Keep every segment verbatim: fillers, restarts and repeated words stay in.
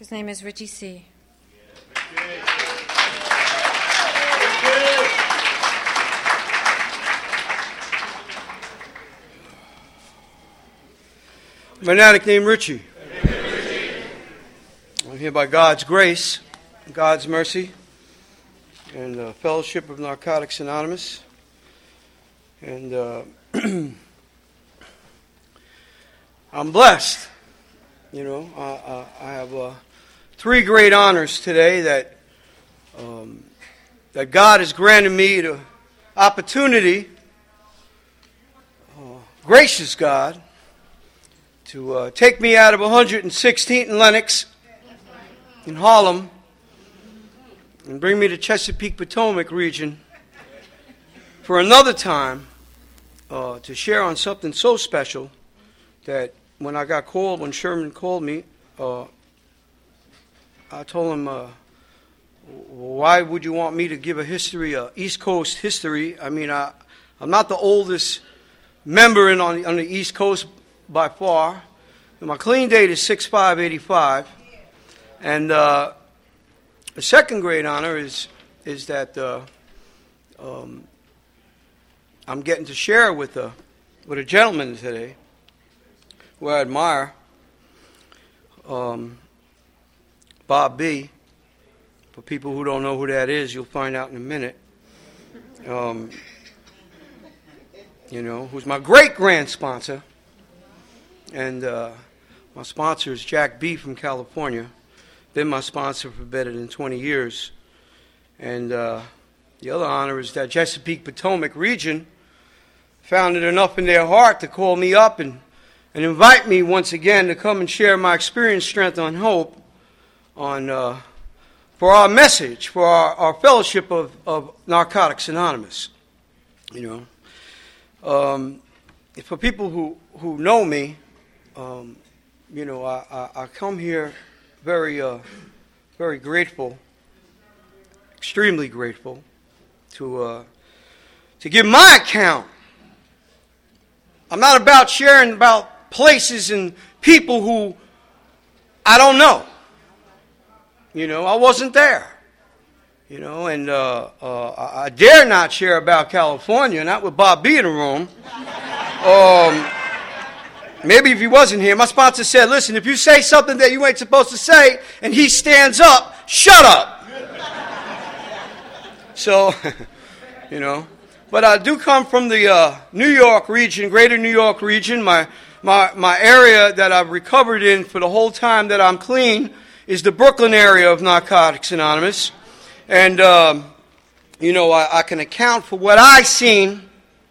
His name is Richie C. Fanatic named Richie. I'm here by God's grace, God's mercy, and the Fellowship of Narcotics Anonymous. And uh, I'm blessed. You know, I, I, I have uh, three great honors today that um, that God has granted me the opportunity, uh, gracious God, to uh, take me out of one hundred sixteenth and Lenox in Harlem and bring me to Chesapeake, Potomac region for another time uh, to share on something so special that when I got called, when Sherman called me, uh, I told him, uh, why would you want me to give a history, a East Coast history? I mean, I, I'm not the oldest member in, on, on the East Coast by far. And my clean date is six five eighty-five. And uh, the second great honor is is that uh, um, I'm getting to share with a, with a gentleman today who I admire, um, Bob B. For people who don't know who that is, you'll find out in a minute. Um, you know, who's my great-grand sponsor. And uh, my sponsor is Jack B. from California. Been my sponsor for better than twenty years. And uh, the other honor is that Chesapeake Potomac region found it enough in their heart to call me up and, and invite me once again to come and share my experience, strength, and hope on uh, for our message, for our, our fellowship of, of Narcotics Anonymous. You know, um, for people who, who know me, Um, you know, I, I, I come here very, uh, very grateful, extremely grateful to uh, to give my account. I'm not about sharing about places and people who I don't know. You know, I wasn't there. You know, and uh, uh, I dare not share about California, not with Bob B in the room. Um, Maybe if he wasn't here, my sponsor said, listen, if you say something that you ain't supposed to say and he stands up, shut up. So, you know, but I do come from the uh, New York region, greater New York region. My, my, my area that I've recovered in for the whole time that I'm clean is the Brooklyn area of Narcotics Anonymous. And, um, you know, I, I can account for what I've seen.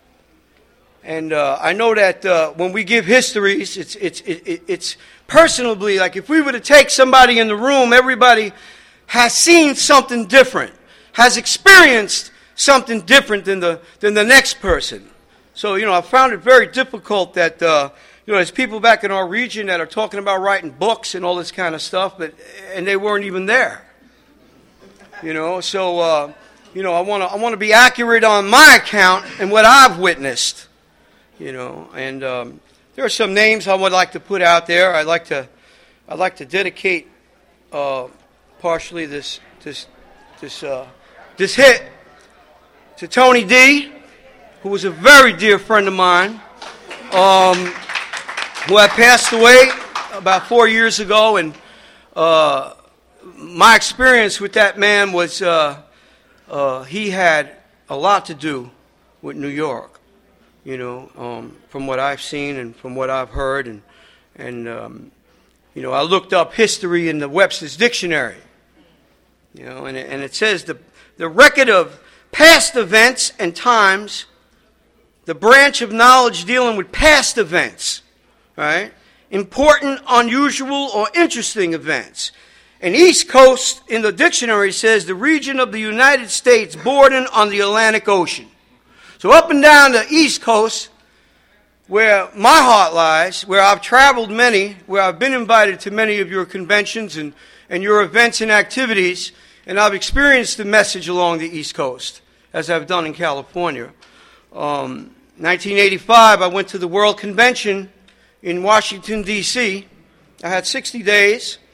And uh, I know that uh, when we give histories, it's it's it, it's personally, like if we were to take somebody in the room, everybody has seen something different, has experienced something different than the than the next person. So, you know, I found it very difficult that, uh, you know, there's people back in our region that are talking about writing books and all this kind of stuff, but and they weren't even there. You know, so, uh, you know, I want to I want to be accurate on my account and what I've witnessed. You know, and um, there are some names I would like to put out there. I'd like to, I'd like to dedicate uh, partially this this this uh, this hit to Tony D, who was a very dear friend of mine, um, who had passed away about four years ago, and uh, my experience with that man was uh, uh, he had a lot to do with New York. You know, um, from what I've seen and from what I've heard, and and um, you know, I looked up history in the Webster's Dictionary. You know, and it, and it says the the record of past events and times, the branch of knowledge dealing with past events, right? Important, unusual, or interesting events. And East Coast in the dictionary says the region of the United States bordering on the Atlantic Ocean. So up and down the East Coast, where my heart lies, where I've traveled many, where I've been invited to many of your conventions and, and your events and activities, and I've experienced the message along the East Coast, as I've done in California. Um, nineteen eighty-five, I went to the World Convention in Washington, D C I had sixty days,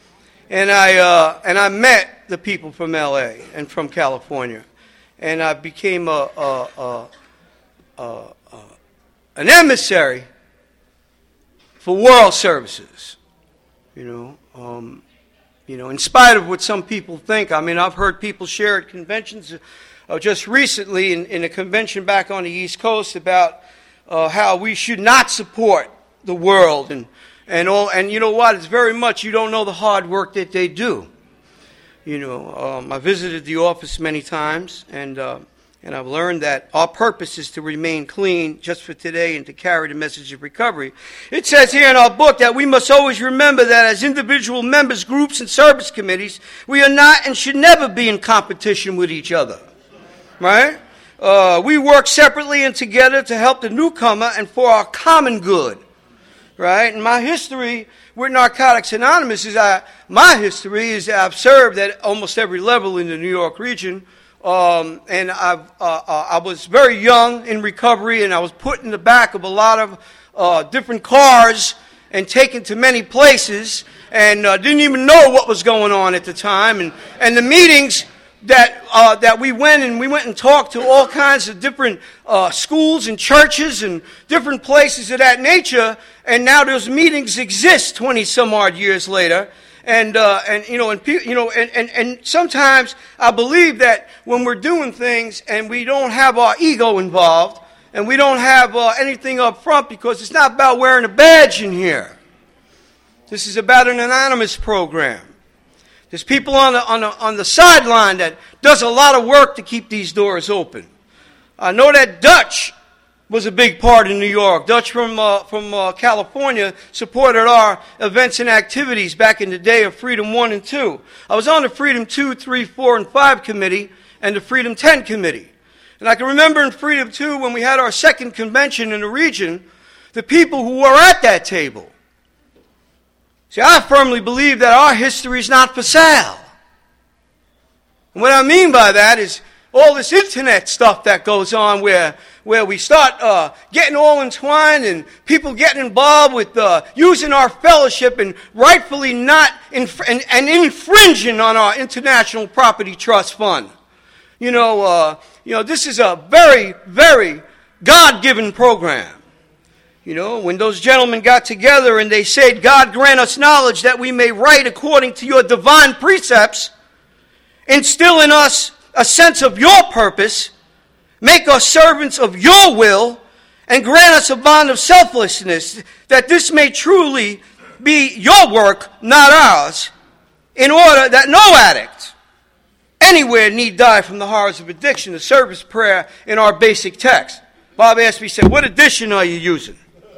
And I, uh, and I met the people from L A and from California. And I became a, a, a, a, a, an emissary for World Services. You know, um, you know, in spite of what some people think. I mean, I've heard people share at conventions uh, just recently in, in a convention back on the East Coast about uh, how we should not support the world and and all. And you know what? It's very much you don't know the hard work that they do. You know, um, I visited the office many times, and uh, and I've learned that our purpose is to remain clean just for today and to carry the message of recovery. It says here in our book that we must always remember that as individual members, groups, and service committees, we are not and should never be in competition with each other. Right? Uh, we work separately and together to help the newcomer and for our common good. Right? And my history with Narcotics Anonymous is I, my history is I've served at almost every level in the New York region. Um, and I've, uh, uh, I was very young in recovery, and I was put in the back of a lot of uh, different cars and taken to many places, and uh, didn't even know what was going on at the time. And, and the meetings that uh, that we went and we went and talked to all kinds of different uh, schools and churches and different places of that nature. And now those meetings exist twenty some odd years later. And uh, and you know and you know and, and and sometimes I believe that when we're doing things and we don't have our ego involved and we don't have uh, anything up front, because it's not about wearing a badge in here. This is about an anonymous program. There's people on the, on the, on the sideline that does a lot of work to keep these doors open. I know that Dutch was a big part in New York. Dutch from, uh, from uh, California supported our events and activities back in the day of Freedom one and two. I was on the Freedom two, three, four, and five committee and the Freedom ten committee. And I can remember in Freedom two, when we had our second convention in the region, the people who were at that table. See, I firmly believe that our history is not for sale. And what I mean by that is all this internet stuff that goes on where, where we start uh, getting all entwined and people getting involved with uh, using our fellowship and rightfully not inf- and, and infringing on our International Property Trust Fund. You know, uh, you know, this is a very, very God-given program. You know, when those gentlemen got together and they said, God grant us knowledge that we may write according to your divine precepts, instill in us a sense of your purpose, make us servants of your will, and grant us a bond of selflessness, that this may truly be your work, not ours, in order that no addict anywhere need die from the horrors of addiction. The service prayer in our basic text. Bob asked me, he said, what edition are you using?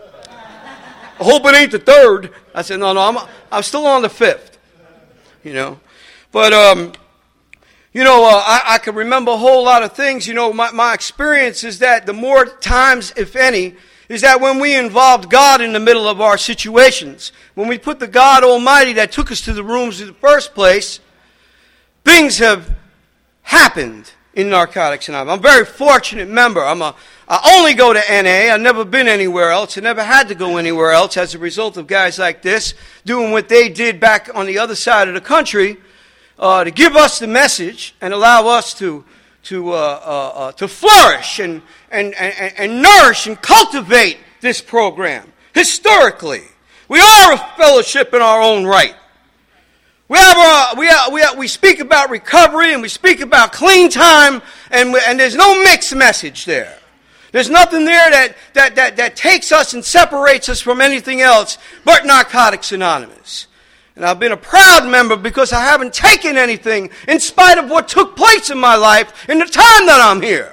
I hope it ain't the third. I said, no, no, I'm, I'm still on the fifth. You know. But, um, you know, uh, I, I can remember a whole lot of things. You know, my, my experience is that the more times, if any, is that when we involved God in the middle of our situations, when we put the God Almighty that took us to the rooms in the first place, things have happened in Narcotics Anonymous. I'm a very fortunate member. I'm a I only go to N A. I've never been anywhere else. I never had to go anywhere else as a result of guys like this doing what they did back on the other side of the country uh, to give us the message and allow us to to uh, uh, uh, to flourish and, and, and, and nourish and cultivate this program. Historically, we are a fellowship in our own right. We have a, we have, we have, we speak about recovery and we speak about clean time, and we, and there's no mixed message there. There's nothing there that, that, that, that takes us and separates us from anything else but Narcotics Anonymous. And I've been a proud member because I haven't taken anything in spite of what took place in my life in the time that I'm here.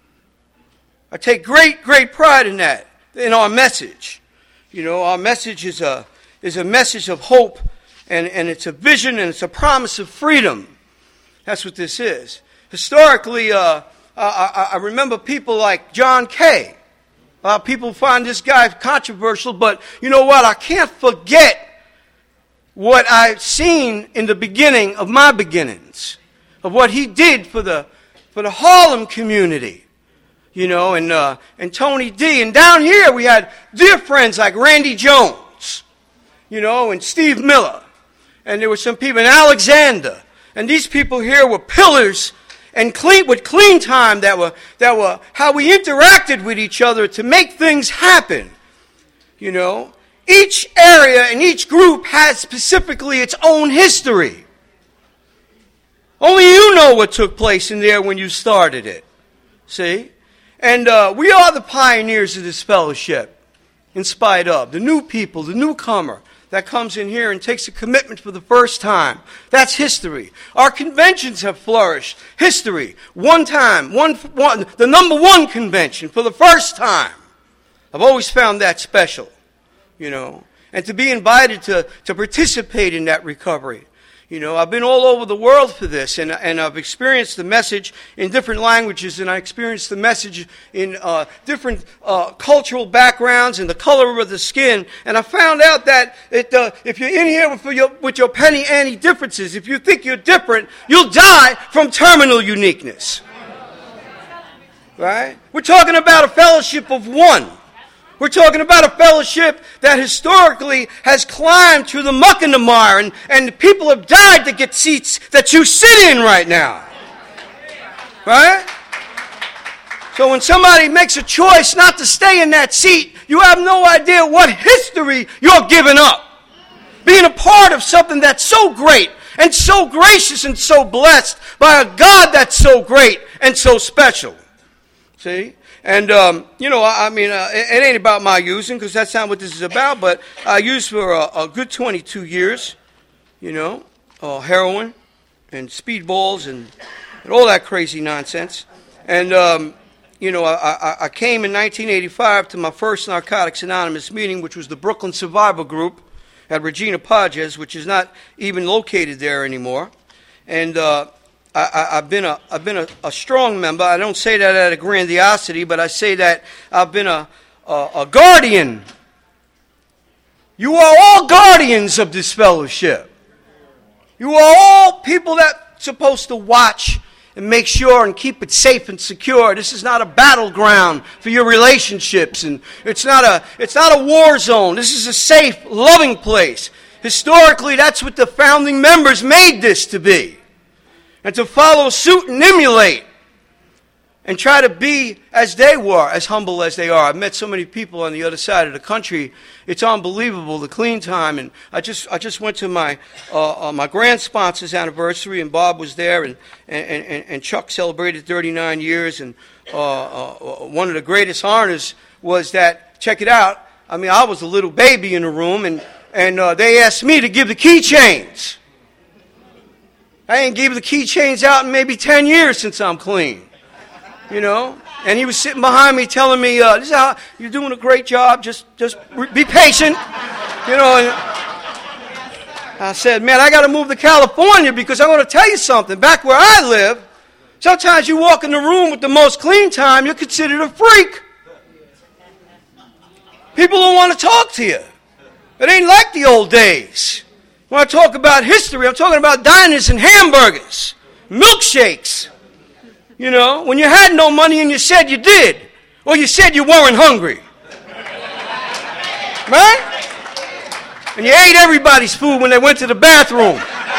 I take great, great pride in that, in our message. You know, our message is a, is a message of hope, and, and it's a vision, and it's a promise of freedom. That's what this is. Historically, uh, Uh, I, I remember people like John Kay. Uh, people find this guy controversial, but you know what? I can't forget what I've seen in the beginning of my beginnings, of what he did for the for the Harlem community, you know, and uh, and Tony D. And down here we had dear friends like Randy Jones, you know, and Steve Miller, And there were some people in Alexander. And these people here were pillars and clean with clean time that were that were how we interacted with each other to make things happen. You know, each area and each group has specifically its own history. Only you know what took place in there when you started it. See? And uh, we are the pioneers of this fellowship, in spite of the new people, the newcomer that comes in here and takes a commitment for the first time. That's history. Our conventions have flourished. History. One time, one, one, the number one convention for the first time. I've always found that special, you know. And to be invited to, to participate in that recovery. You know, I've been all over the world for this, and, and I've experienced the message in different languages, and I experienced the message in uh, different uh, cultural backgrounds and the color of the skin. And I found out that it, uh, if you're in here with your, with your penny ante differences, if you think you're different, you'll die from terminal uniqueness. Right? We're talking about a fellowship of one. We're talking about a fellowship that historically has climbed through the muck and the mire, and, and people have died to get seats that you sit in right now. Right? So when somebody makes a choice not to stay in that seat, you have no idea what history you're giving up. Being a part of something that's so great and so gracious and so blessed by a God that's so great and so special. See? And, um, you know, I, I mean, uh, it, it ain't about my using, because that's not what this is about, but I used for a, a good twenty-two years, you know, uh, heroin and speedballs and, and all that crazy nonsense. And, um, you know, I, I, I came in nineteen eighty-five to my first Narcotics Anonymous meeting, which was the Brooklyn Survivor Group at Regina Pages, which is not even located there anymore. And, uh, I, I, I've been, a, I've been a, a strong member. I don't say that out of grandiosity, but I say that I've been a, a, a guardian. You are all guardians of this fellowship. You are all people that are supposed to watch and make sure and keep it safe and secure. This is not a battleground for your relationships, and it's not a, it's not a war zone. This is a safe, loving place. Historically, that's what the founding members made this to be. And to follow suit and emulate and try to be as they were, as humble as they are. I've met so many people on the other side of the country. It's unbelievable, the clean time. And I just I just went to my uh, uh, my grand sponsor's anniversary, and Bob was there, and, and, and, and Chuck celebrated thirty-nine years. And uh, uh, one of the greatest honors was that, check it out, I mean, I was a little baby in the room, and, and uh, they asked me to give the keychains. I ain't gave the keychains out in maybe ten years since I'm clean, you know. And he was sitting behind me telling me, uh, "This is how you're doing a great job. Just, just be patient, you know." And I said, "Man, I got to move to California because I'm going to tell you something. Back where I live, sometimes you walk in the room with the most clean time, you're considered a freak. People don't want to talk to you. It ain't like the old days." When I talk about history, I'm talking about diners and hamburgers, milkshakes. You know, when you had no money and you said you did, or you said you weren't hungry. Right? And you ate everybody's food when they went to the bathroom.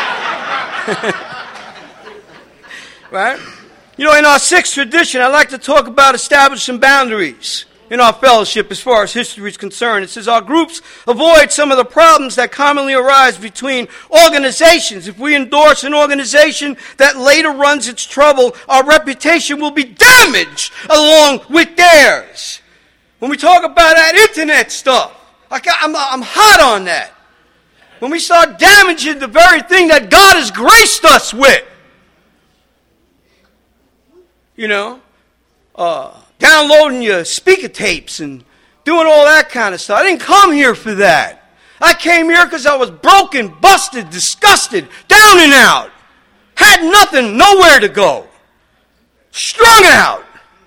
Right? You know, in our sixth tradition, I like to talk about establishing boundaries in our fellowship as far as history is concerned. It says our groups avoid some of the problems that commonly arise between organizations. If we endorse an organization that later runs its trouble, our reputation will be damaged along with theirs. When we talk about that internet stuff, I'm, I'm hot on that. When we start damaging the very thing that God has graced us with, you know, uh, downloading your speaker tapes and doing all that kind of stuff. I didn't come here for that. I came here because I was broken, busted, disgusted, down and out. Had nothing, nowhere to go. Strung out.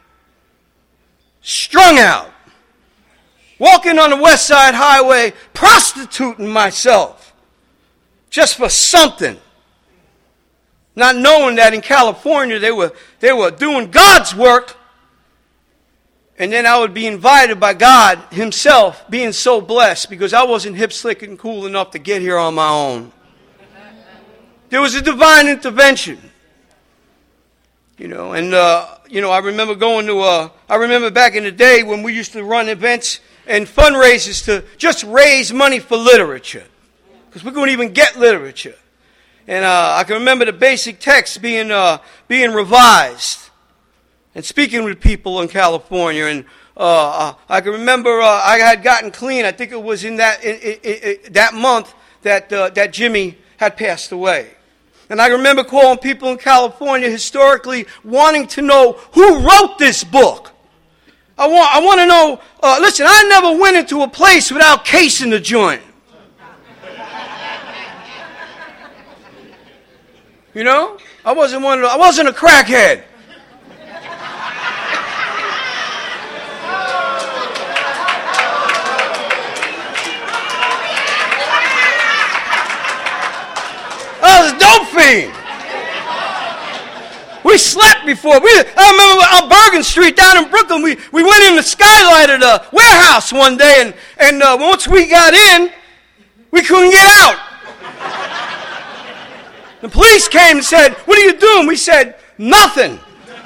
Strung out. Walking on the West Side Highway, prostituting myself. Just for something. Not knowing that in California they were, they were doing God's work. And then I would be invited by God himself, being so blessed, because I wasn't hip, slick, and cool enough to get here on my own. there was a divine intervention. You know, and, uh, you know, I remember going to, uh, I remember back in the day when we used to run events and fundraisers to just raise money for literature. Because we couldn't even get literature. And uh, I can remember the basic text being uh, being revised and speaking with people in California. And uh, I can remember uh, I had gotten clean. I think it was in that in, in, in, that month that uh, that Jimmy had passed away. And I remember calling people in California historically wanting to know who wrote this book. I want I want to know, uh, listen, I never went into a place without casing the joint. You know? I wasn't one of the, I wasn't a crackhead. I was a dope fiend. We slept before. We, I remember on Bergen Street down in Brooklyn, we, we went in the skylight of the warehouse one day, and, and uh, once we got in, we couldn't get out. The police came and said, "What are you doing?" We said, "Nothing."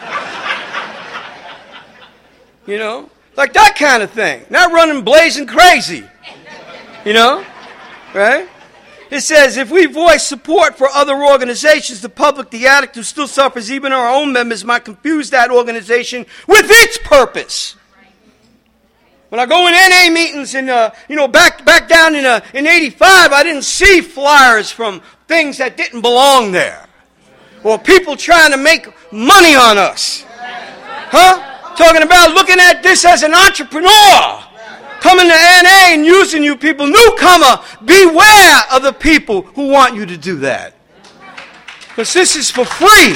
You know? Like that kind of thing. Not running blazing crazy. You know? Right? It says, if we voice support for other organizations, the public, the addict who still suffers, even our own members, might confuse that organization with its purpose. When I go in N A meetings, and uh, you know, back back down in uh, in eighty-five, I didn't see flyers from things that didn't belong there, or people trying to make money on us, huh? Talking about looking at this as an entrepreneur, coming to N A and using you people. Newcomer, beware of the people who want you to do that, because this is for free,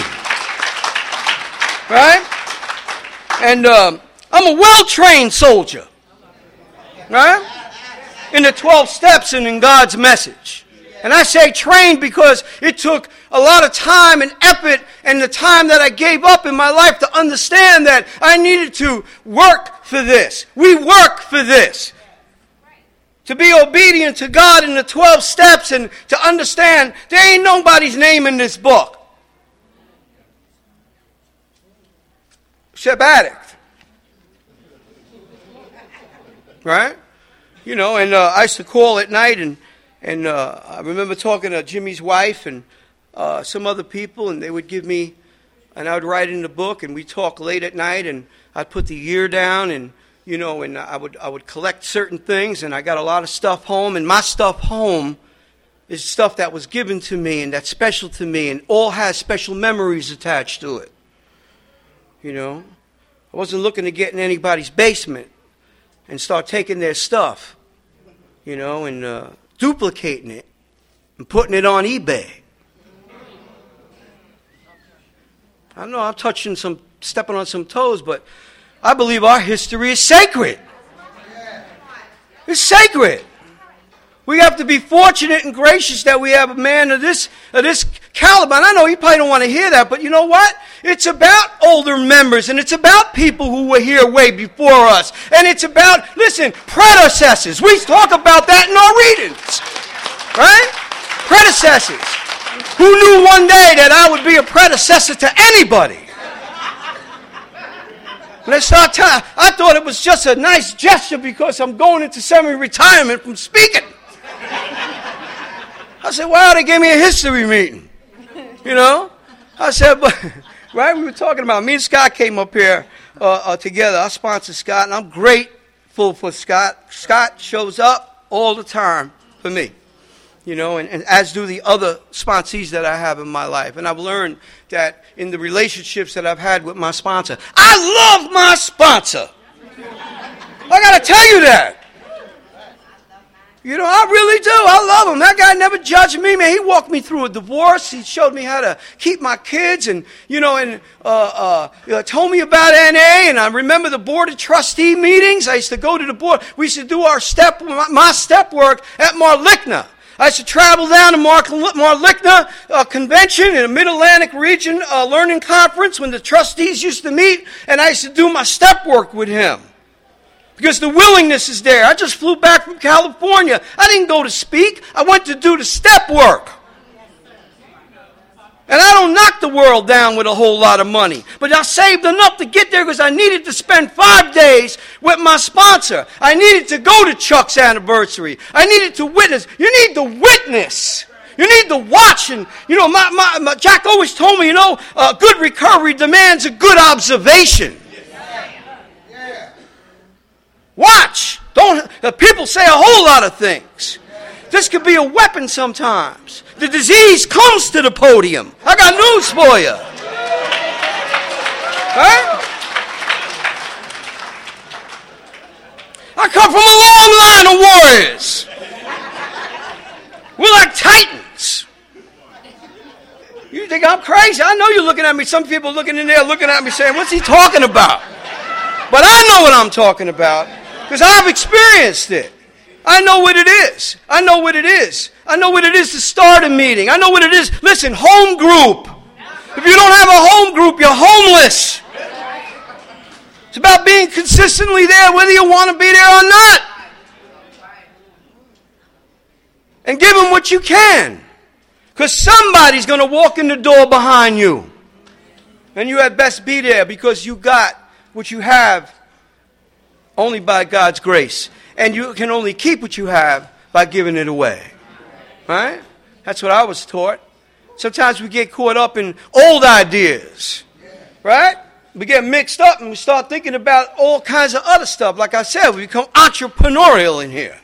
right? And um, I'm a well-trained soldier. Right? In the twelve steps and in God's message. And I say trained because it took a lot of time and effort and the time that I gave up in my life to understand that I needed to work for this. We work for this. To be obedient to God in the twelve steps and to understand there ain't nobody's name in this book. Except addict. Right? You know, and uh, I used to call at night, and and uh, I remember talking to Jimmy's wife and uh, some other people, and they would give me, and I would write in the book, and we'd talk late at night, and I'd put the year down, and you know, and I would I would collect certain things, and I got a lot of stuff home, and my stuff home is stuff that was given to me, and that's special to me, and all has special memories attached to it. You know, I wasn't looking to get in anybody's basement and start taking their stuff, you know, and uh, duplicating it and putting it on eBay. I know I'm touching some, stepping on some toes, but I believe our history is sacred. It's sacred. We have to be fortunate and gracious that we have a man of this of this caliber. And I know you probably don't want to hear that, but you know what? It's about older members, and it's about people who were here way before us. And it's about, listen, predecessors. We talk about that in our readings, right? Predecessors. Who knew one day that I would be a predecessor to anybody? When I start telling, I thought it was just a nice gesture because I'm going into semi-retirement from speaking. I said, wow, they gave me a history meeting. You know? I said, but, right? We were talking about, me and Scott came up here uh, uh, together. I sponsor Scott, and I'm grateful for Scott. Scott shows up all the time for me. You know, and, and as do the other sponsees that I have in my life. And I've learned that in the relationships that I've had with my sponsor, I love my sponsor. I got to tell you that. You know, I really do. I love him. That guy never judged me, man. He walked me through a divorce. He showed me how to keep my kids, and you know, and uh, uh, told me about N A. And I remember the board of trustee meetings. I used to go to the board. We used to do our step, my step work at Marlickna. I used to travel down to Mar- Marlickna uh, convention in the Mid-Atlantic region uh, learning conference when the trustees used to meet, and I used to do my step work with him. Because the willingness is there. I just flew back from California. I didn't go to speak. I went to do the step work. And I don't knock the world down with a whole lot of money. But I saved enough to get there because I needed to spend five days with my sponsor. I needed to go to Chuck's anniversary. I needed to witness. You need to witness. You need to watch. And, you know, my, my, my Jack always told me, you know, uh, good recovery demands a good observation. Watch. Don't. Uh, people say a whole lot of things. This could be a weapon sometimes. The disease comes to the podium. I got news for you. Right? I come from a long line of warriors. We're like titans. You think I'm crazy? I know you're looking at me. Some people looking in there looking at me saying, what's he talking about? But I know what I'm talking about because I've experienced it. I know what it is. I know what it is. I know what it is to start a meeting. I know what it is. Listen, home group. If you don't have a home group, you're homeless. It's about being consistently there whether you want to be there or not. And give them what you can. Because somebody's going to walk in the door behind you. And you had best be there because you got what you have only by God's grace. And you can only keep what you have by giving it away. Right? That's what I was taught. Sometimes we get caught up in old ideas. Right? We get mixed up and we start thinking about all kinds of other stuff. Like I said, we become entrepreneurial in here.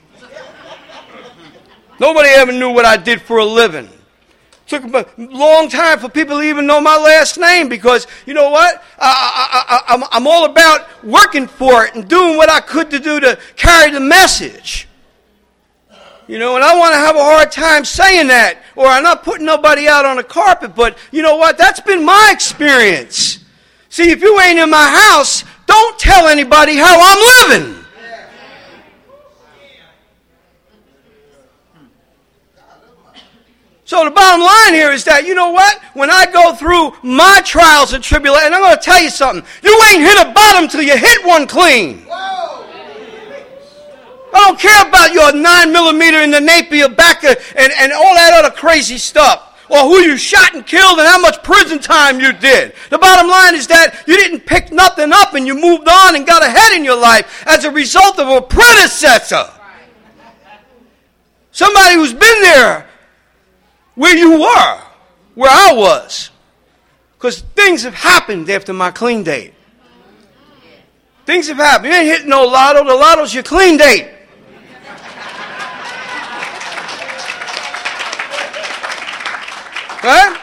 Nobody ever knew what I did for a living. Took a long time for people to even know my last name because, you know what? I, I, I, I'm, I'm all about working for it and doing what I could to do to carry the message. You know, and I want to have a hard time saying that, or I'm not putting nobody out on the carpet, but you know what? That's been my experience. See, if you ain't in my house, don't tell anybody how I'm living. So the bottom line here is that, you know what? When I go through my trials and tribulations, and I'm going to tell you something. You ain't hit a bottom till you hit one clean. Whoa. I don't care about your nine millimeter in the Napier back and, and all that other crazy stuff. Or who you shot and killed and how much prison time you did. The bottom line is that you didn't pick nothing up and you moved on and got ahead in your life as a result of a predecessor. Somebody who's been there where you were, where I was. Because things have happened after my clean date. Things have happened. You ain't hitting no lotto. The lotto's your clean date. Right?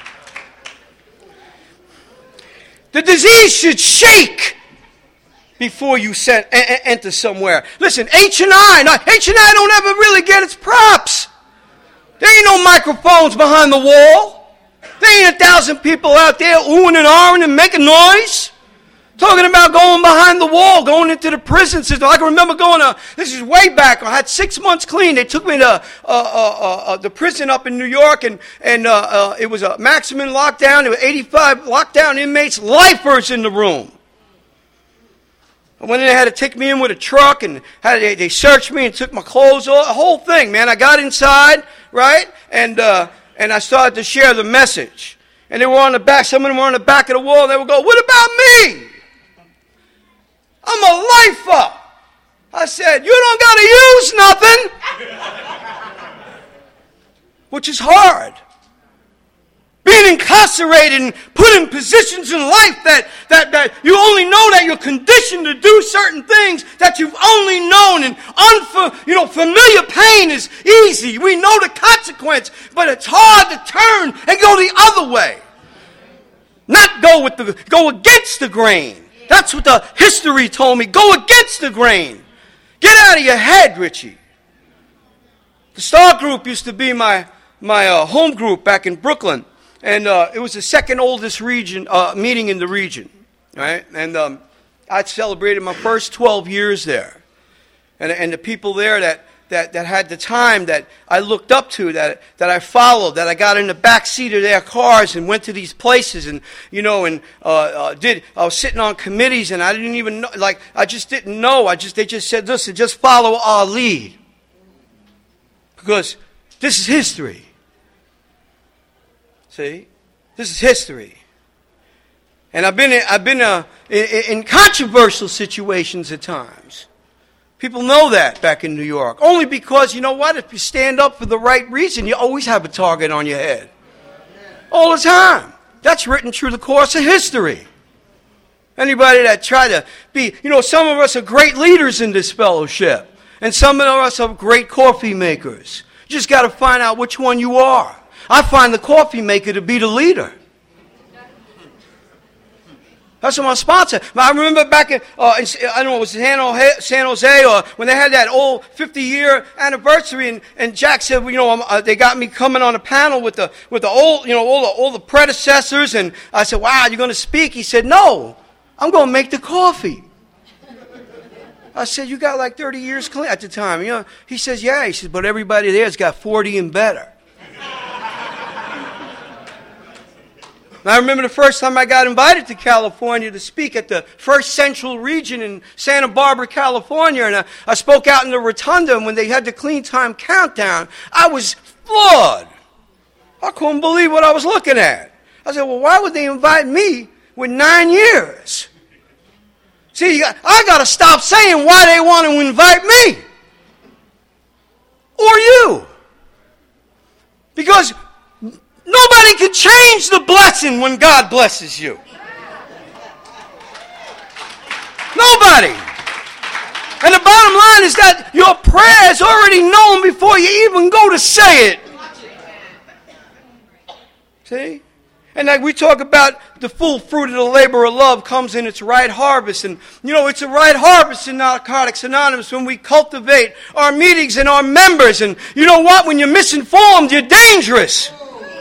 The disease should shake before you send, enter somewhere. Listen, H and I, H and I don't ever really get its props. There ain't no microphones behind the wall. There ain't a thousand people out there oohing and ahhing and making noise. Talking about going behind the wall, going into the prison system. I can remember going to, this is way back, I had six months clean. They took me to uh, uh, uh, the prison up in New York, and, and uh, uh, it was a maximum lockdown. There were eighty-five lockdown inmates, lifers in the room. I went in there, had to take me in with a truck, and had, they, they searched me and took my clothes off. The whole thing, man. I got inside, right? And uh, and I started to share the message. And they were on the back, some of them were on the back of the wall, and they would go, what about me? I'm a lifer. I said, you don't got to use nothing. Which is hard. Being incarcerated and put in positions in life that, that, that you only know that you're conditioned to do certain things that you've only known. And unfa- you know, familiar pain is easy. We know the consequence, but it's hard to turn and go the other way. Not go with the go against the grain. That's what the history told me. Go against the grain. Get out of your head, Richie. The Star Group used to be my my uh, home group back in Brooklyn. And uh, it was the second oldest region uh, meeting in the region, right? And um, I celebrated my first twelve years there, and and the people there that, that, that had the time that I looked up to, that that I followed, that I got in the back seat of their cars and went to these places, and you know, and uh, uh, did I was sitting on committees, and I didn't even know, like I just didn't know. I just they just said, listen, just follow our lead, because this is history. See? This is history. And I've been, in, I've been uh, in, in controversial situations at times. People know that back in New York. Only because, you know what, if you stand up for the right reason, you always have a target on your head. All the time. That's written through the course of history. Anybody that try to be, you know, some of us are great leaders in this fellowship. And some of us are great coffee makers. You just got to find out which one you are. I find the coffee maker to be the leader. That's what my sponsor. I remember back in, uh, in I don't know, it was San Jose, San Jose, or when they had that old fifty-year anniversary, and, and Jack said, well, you know, um, uh, they got me coming on a panel with the with the old, you know, all the all the predecessors, and I said, wow, you're going to speak? He said, no, I'm going to make the coffee. I said, you got like thirty years clean at the time, you know? He says, yeah. He says, but everybody there's got forty and better. I remember the first time I got invited to California to speak at the First Central Region in Santa Barbara, California. And I, I spoke out in the rotunda, and when they had the clean time countdown, I was floored. I couldn't believe what I was looking at. I said, well, why would they invite me with nine years? See, I got to stop saying why they want to invite me. Or you. Because nobody can change the blessing when God blesses you. Nobody. And the bottom line is that your prayer is already known before you even go to say it. See? And like we talk about the full fruit of the labor of love comes in its right harvest. And, you know, it's a right harvest in Narcotics Anonymous when we cultivate our meetings and our members. And you know what? When you're misinformed, you're dangerous.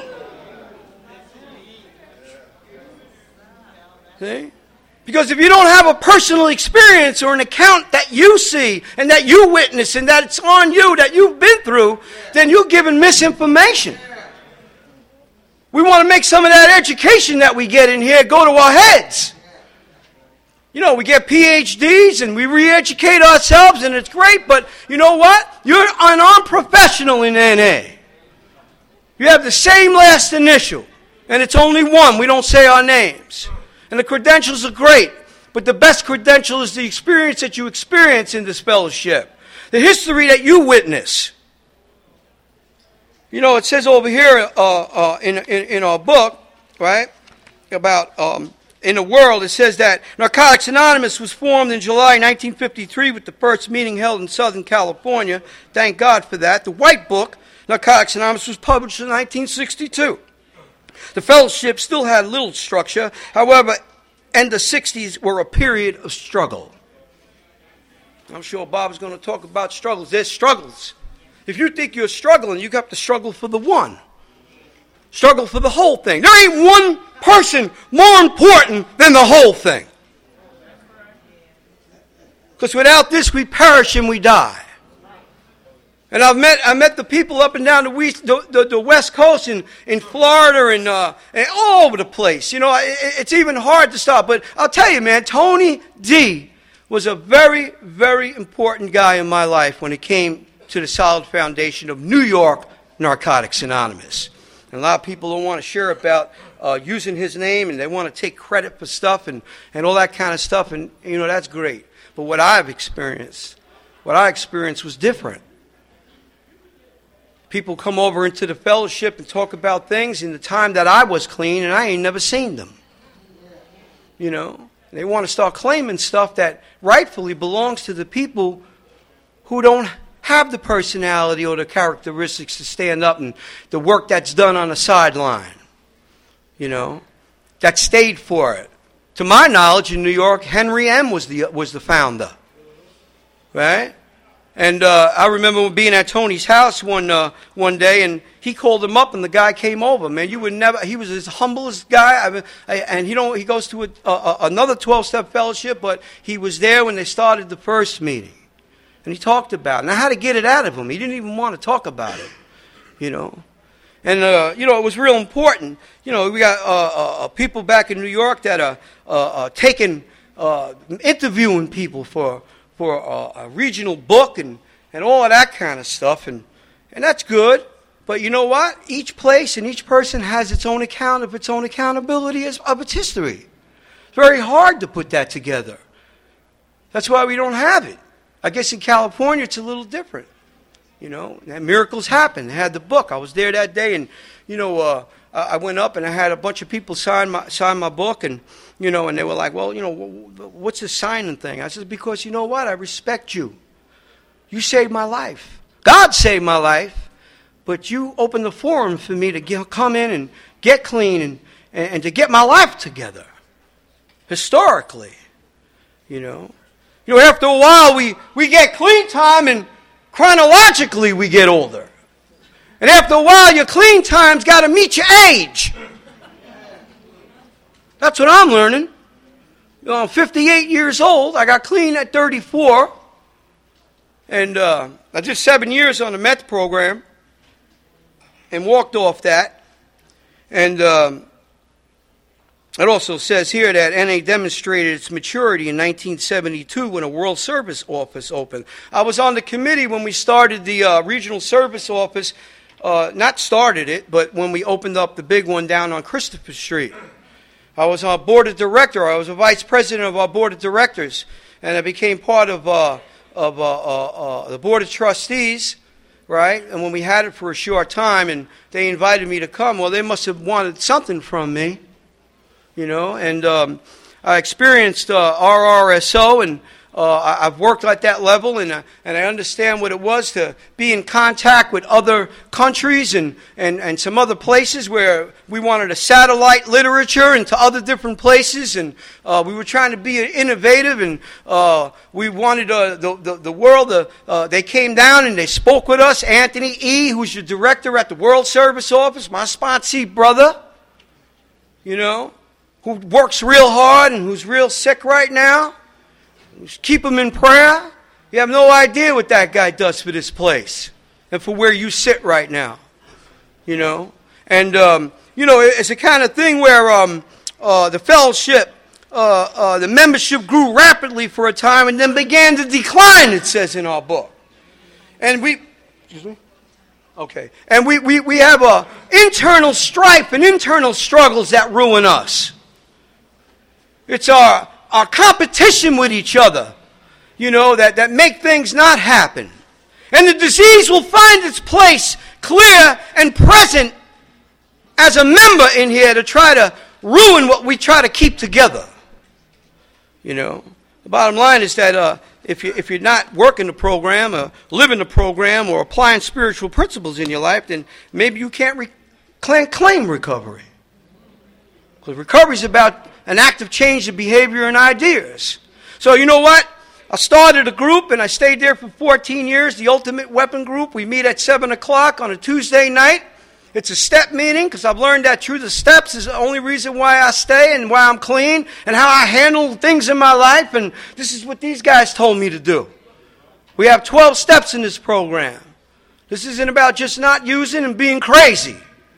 See? Because if you don't have a personal experience or an account that you see and that you witness and that it's on you, that you've been through, then you're giving misinformation. We want to make some of that education that we get in here go to our heads. You know, we get P H Ds and we re-educate ourselves and it's great, but you know what? You're an unprofessional in N A. You have the same last initial, and it's only one. We don't say our names. And the credentials are great, but the best credential is the experience that you experience in this fellowship. The history that you witness. You know, it says over here uh, uh, in, in, in our book, right, about um, in the world, it says that Narcotics Anonymous was formed in July nineteen fifty-three with the first meeting held in Southern California. Thank God for that. The White Book, Narcotics Anonymous, was published in nineteen sixty-two. The fellowship still had little structure. However, and the sixties were a period of struggle. I'm sure Bob is going to talk about struggles. There's struggles. If you think you're struggling, you got to struggle for the one. Struggle for the whole thing. There ain't one person more important than the whole thing. Because without this, we perish and we die. And I've met I met the people up and down the west, the, the, the West Coast in, in Florida and, uh, and all over the place. You know, it, it's even hard to stop. But I'll tell you, man, Tony D was a very, very important guy in my life when it came to the solid foundation of New York Narcotics Anonymous. And a lot of people don't want to share about uh, using his name, and they want to take credit for stuff and, and all that kind of stuff. And, you know, that's great. But what I've experienced, what I experienced was different. People come over into the fellowship and talk about things in the time that I was clean, and I ain't never seen them. You know, they want to start claiming stuff that rightfully belongs to the people who don't have the personality or the characteristics to stand up and the work that's done on the sideline. You know, that stayed for it. To my knowledge, in New York, Henry M. was the was the founder. Right? And uh, I remember being at Tony's house one uh, one day, and he called him up, and the guy came over. Man, you would never. He was as humblest guy. I mean, I, and he don't. He goes to a, a, another twelve-step fellowship, but he was there when they started the first meeting, and he talked about it. And I had to get it out of him. He didn't even want to talk about it, you know. And uh, you know, it was real important. You know, we got uh, uh, people back in New York that are uh, uh, taking, uh, interviewing people for. for a, a regional book and, and all of that kind of stuff. And, and that's good. But you know what? Each place and each person has its own account of its own accountability as, of its history. It's very hard to put that together. That's why we don't have it. I guess in California it's a little different. You know, and miracles happen. They had the book. I was there that day, and, you know, uh, I went up and I had a bunch of people sign my sign my book, and, you know, and they were like, well, you know, what's this signing thing? I said, because you know what? I respect you. You saved my life. God saved my life, but you opened the forum for me to get, come in and get clean and, and, and to get my life together, historically, you know. You know, after a while, we, we get clean time, and chronologically, we get older. And after a while, your clean time's got to meet your age. That's what I'm learning. You know, I'm fifty-eight years old. I got clean at thirty-four. And uh, I did seven years on the meth program and walked off that. And um, it also says here that N A demonstrated its maturity in nineteen seventy-two when a World Service Office opened. I was on the committee when we started the uh, Regional Service Office, uh, not started it, but when we opened up the big one down on Christopher Street. I was on board of director. I was a vice president of our board of directors, and I became part of uh, of uh, uh, uh, the board of trustees, right? And when we had it for a short time, and they invited me to come, well, they must have wanted something from me. You know, and um, I experienced uh, R R S O, and uh, I, I've worked at that level, and uh, and I understand what it was to be in contact with other countries and, and, and some other places where we wanted to satellite literature into other different places, and uh, we were trying to be innovative, and uh, we wanted uh, the, the the world. Uh, uh, they came down and they spoke with us. Anthony E., who's the director at the World Service Office, my sponsee brother. You know, who works real hard and who's real sick right now. Keep him in prayer. You have no idea what that guy does for this place and for where you sit right now. You know? And, um, you know, it's the kind of thing where um, uh, the fellowship, uh, uh, the membership grew rapidly for a time and then began to decline, it says in our book. And we... Excuse me? Okay. And we, we, we have a internal strife and internal struggles that ruin us. It's our, our competition with each other, you know, that, that make things not happen. And the disease will find its place clear and present as a member in here to try to ruin what we try to keep together. You know, the bottom line is that uh, if, you, if you're not working the program or living the program or applying spiritual principles in your life, then maybe you can't re- claim, claim recovery. Because recovery is about an active change of behavior and ideas. So you know what? I started a group and I stayed there for fourteen years, the Ultimate Weapon Group. We meet at seven o'clock on a Tuesday night. It's a step meeting because I've learned that through the steps is the only reason why I stay and why I'm clean and how I handle things in my life. And this is what these guys told me to do. We have twelve steps in this program. This isn't about just not using and being crazy.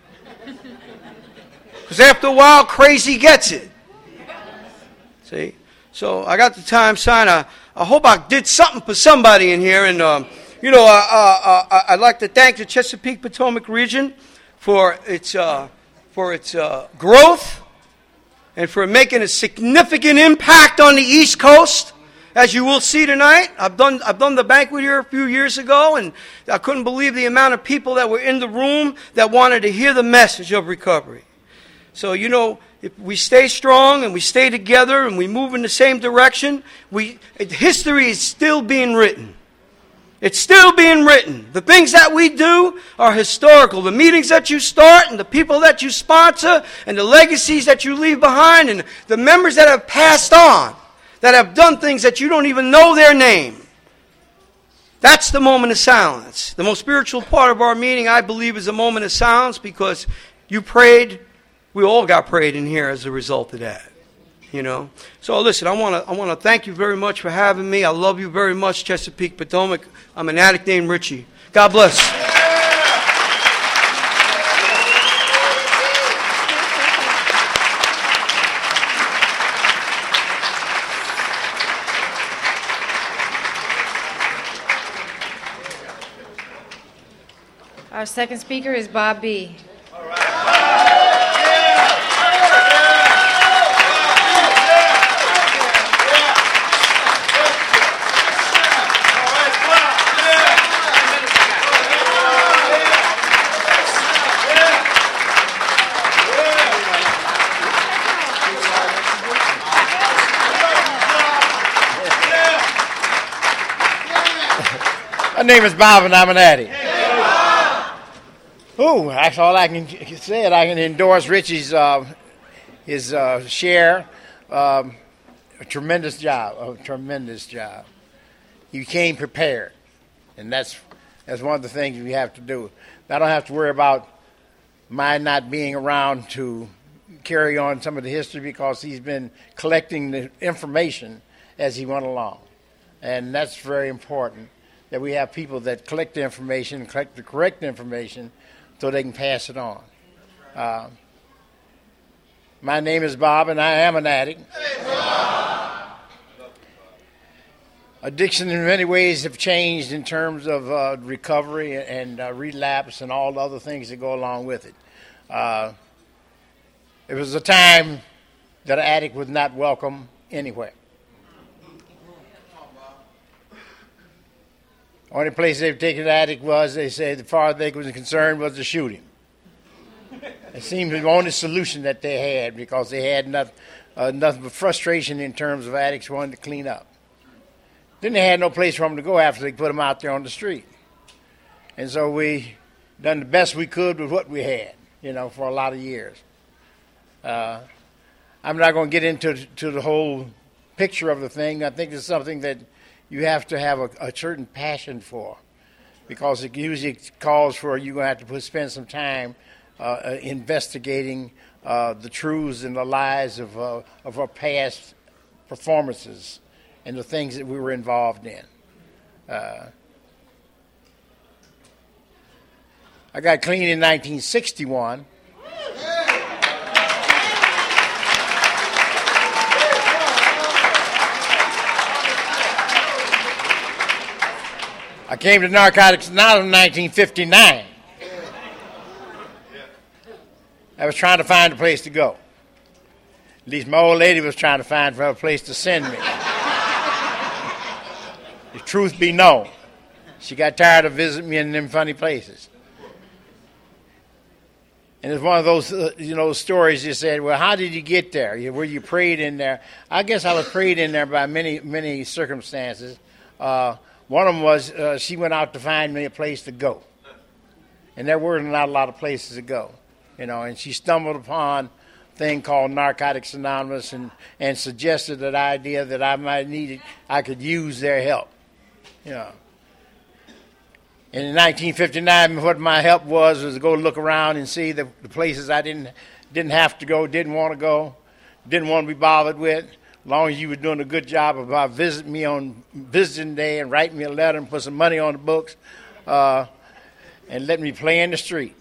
Because after a while, crazy gets it. See? So I got the time sign. I, I hope I did something for somebody in here. And, um, you know, uh, uh, uh, I'd like to thank the Chesapeake Potomac region for its, uh, for its uh, growth and for making a significant impact on the East Coast. As you will see tonight, I've done, I've done the banquet here a few years ago, and I couldn't believe the amount of people that were in the room that wanted to hear the message of recovery. So, you know, if we stay strong and we stay together and we move in the same direction, we history is still being written. It's still being written. The things that we do are historical. The meetings that you start and the people that you sponsor and the legacies that you leave behind and the members that have passed on, that have done things that you don't even know their name. That's the moment of silence. The most spiritual part of our meeting, I believe, is a moment of silence because you prayed. We all got prayed in here as a result of that, you know. So listen, I want to I want to thank you very much for having me. I love you very much, Chesapeake Potomac. I'm an addict named Richie. God bless. I Our second speaker is Bob B. All right. My name is Bob, and I'm an addict. Ooh, that's all I can say. It. I can endorse Richie's uh, his uh, share. Um, a tremendous job, a tremendous job. You came prepared, and that's that's one of the things we have to do. I don't have to worry about my not being around to carry on some of the history because he's been collecting the information as he went along, and that's very important. That we have people that collect the information, collect the correct information, so they can pass it on. Uh, my name is Bob, and I am an addict. Addiction in many ways have changed in terms of uh, recovery and uh, relapse and all the other things that go along with it. Uh, it was a time that an addict was not welcome anywhere. Only place they've taken the addict was, they said, as far as they were concerned, was to shoot him. It seemed the only solution that they had because they had enough, uh, nothing but frustration in terms of addicts wanting to clean up. Then they had no place for them to go after they put them out there on the street. And so we done the best we could with what we had, you know, for a lot of years. Uh, I'm not going to get into to the whole picture of the thing. I think it's something that you have to have a, a certain passion for, because it usually calls for you're going to have to put, spend some time uh, investigating uh, the truths and the lies of uh, of our past performances and the things that we were involved in. Uh, I got clean in nineteen sixty-one. I came to Narcotics Anonymous in nineteen fifty-nine. I was trying to find a place to go. At least my old lady was trying to find a place to send me. The truth be known, she got tired of visiting me in them funny places. And it's one of those, uh, you know, stories you said, well, how did you get there? You, were you prayed in there? I guess I was prayed in there by many, many circumstances. Uh, One of them was uh, she went out to find me a place to go. And there were not a lot of places to go, you know, and she stumbled upon a thing called Narcotics Anonymous and, and suggested that idea that I might need it, I could use their help, you know. And in nineteen fifty-nine, what my help was was to go look around and see the, the places I didn't didn't have to go, didn't want to go, didn't want to be bothered with. As long as you were doing a good job about visiting me on visiting day and writing me a letter and put some money on the books uh, and letting me play in the street.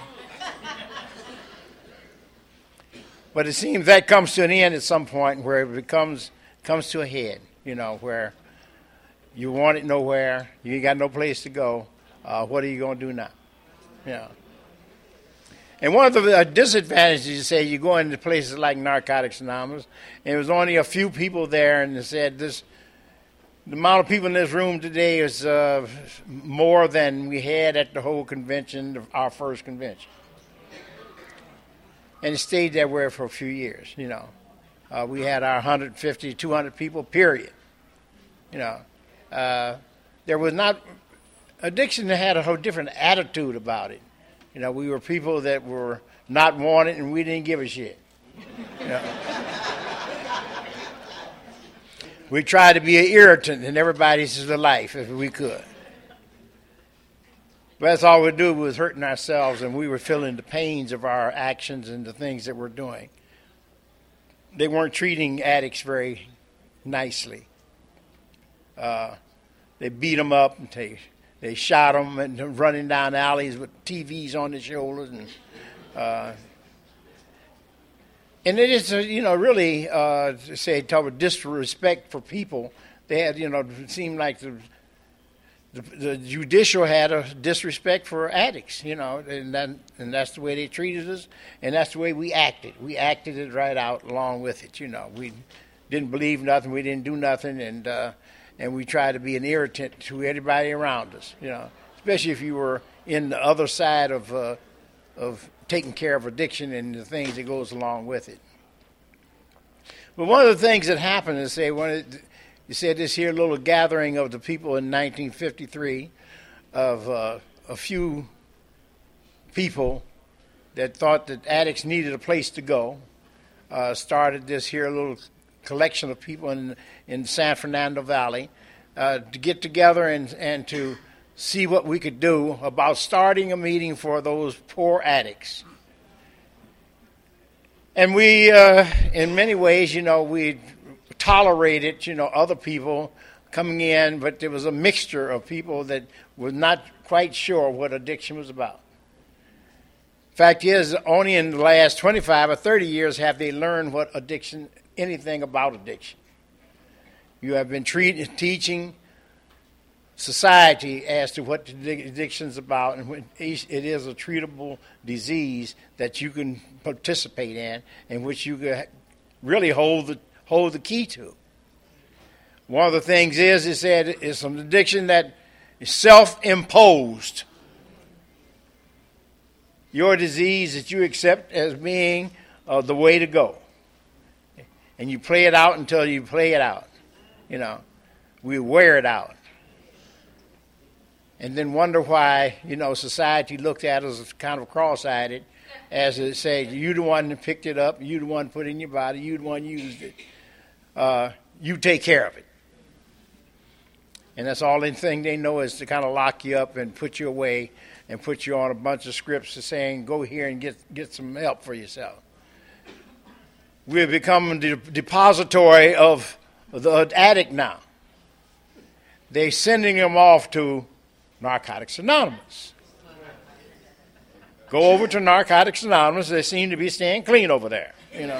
But it seems that comes to an end at some point where it becomes comes to a head, you know, where you want it nowhere, you ain't got no place to go. Uh, what are you going to do now? You know. And one of the disadvantages, you say, you go into places like Narcotics Anonymous, and there was only a few people there, and they said this, the amount of people in this room today is uh, more than we had at the whole convention, our first convention. And it stayed that way for a few years, you know. Uh, we had our one hundred fifty, two hundred people, period. You know, uh, there was not, addiction had a whole different attitude about it. You know, we were people that were not wanted, and we didn't give a shit. You know? We tried to be an irritant in everybody's life if we could. But that's all we do was hurting ourselves, and we were feeling the pains of our actions and the things that we're doing. They weren't treating addicts very nicely. Uh, they beat them up and they... They shot them and running down alleys with T Vs on their shoulders, and uh, and it is, you know, really uh, to say talk about disrespect for people. They had, you know, it seemed like the the, the judicial had a disrespect for addicts, you know, and that, and that's the way they treated us, and that's the way we acted. We acted it right out along with it, you know. We didn't believe nothing, we didn't do nothing, and uh, and we tried to be an irritant to everybody around us, you know, especially if you were in the other side of uh, of taking care of addiction and the things that goes along with it. But one of the things that happened is, say, when it, you said this here little gathering of the people in nineteen fifty-three of uh, a few people that thought that addicts needed a place to go, uh, started this here little collection of people in in San Fernando Valley uh, to get together and, and to see what we could do about starting a meeting for those poor addicts. And we, uh, in many ways, you know, we tolerated, you know, other people coming in, but there was a mixture of people that were not quite sure what addiction was about. Fact is, only in the last twenty-five or thirty years have they learned what addiction, anything about addiction. You have been treat, teaching society as to what addiction is about, and it is a treatable disease that you can participate in, in which you can really hold the hold the key to. One of the things is, it said, it's an addiction that is self-imposed. Your disease that you accept as being uh, the way to go, and you play it out until you play it out. You know, we wear it out. And then wonder why, you know, society looked at us as kind of cross-eyed, as it said, you the one that picked it up, you the one put it in your body, you the one used it. Uh, you take care of it. And that's all the thing they know is to kind of lock you up and put you away and put you on a bunch of scripts saying, go here and get, get some help for yourself. We've become the depository of the addict now. They're sending them off to Narcotics Anonymous. Go over to Narcotics Anonymous. They seem to be staying clean over there, you know.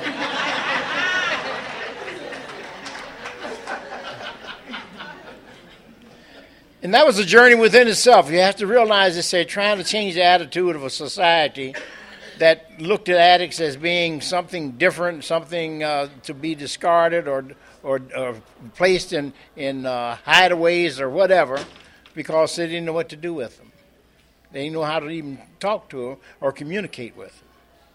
And that was a journey within itself. You have to realize that they're trying to change the attitude of a society that looked at addicts as being something different, something uh, to be discarded or or, or placed in, in uh, hideaways or whatever, because they didn't know what to do with them. They didn't know how to even talk to them or communicate with them.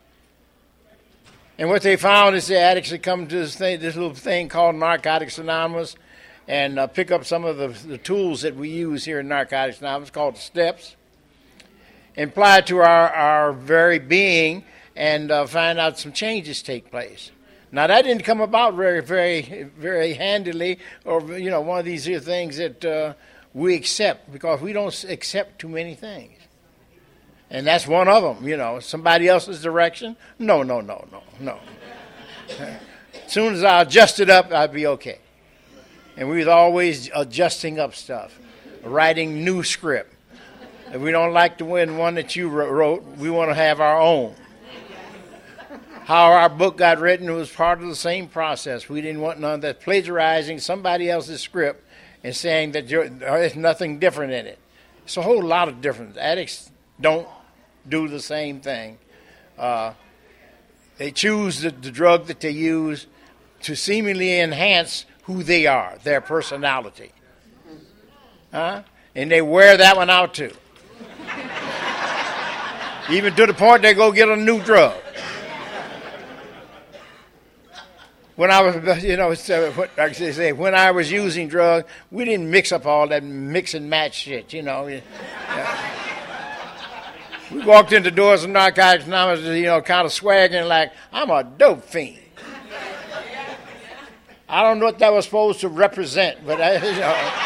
And what they found is the addicts had come to this, thing, this little thing called Narcotics Anonymous and uh, pick up some of the, the tools that we use here in Narcotics Anonymous called the steps, and apply it to our, our very being and uh, find out some changes take place. Now, that didn't come about very, very, very handily, or, you know, one of these here things that uh, we accept, because we don't accept too many things. And that's one of them, you know. Somebody else's direction? No, no, no, no, no. As soon as I adjusted up, I'd be okay. And we was always adjusting up stuff, writing new script. If we don't like the one that you wrote, we want to have our own. How our book got written was part of the same process. We didn't want none of that plagiarizing somebody else's script and saying that there's nothing different in it. It's a whole lot of difference. Addicts don't do the same thing. Uh, they choose the, the drug that they use to seemingly enhance who they are, their personality. Huh? And they wear that one out too. Even to the point they go get a new drug. When I was, you know, like they say, when I was using drugs, we didn't mix up all that mix and match shit, you know. Yeah. We walked into doors of Narcotics Anonymous, you know, kind of swaggering like, I'm a dope fiend. I don't know what that was supposed to represent, but I, you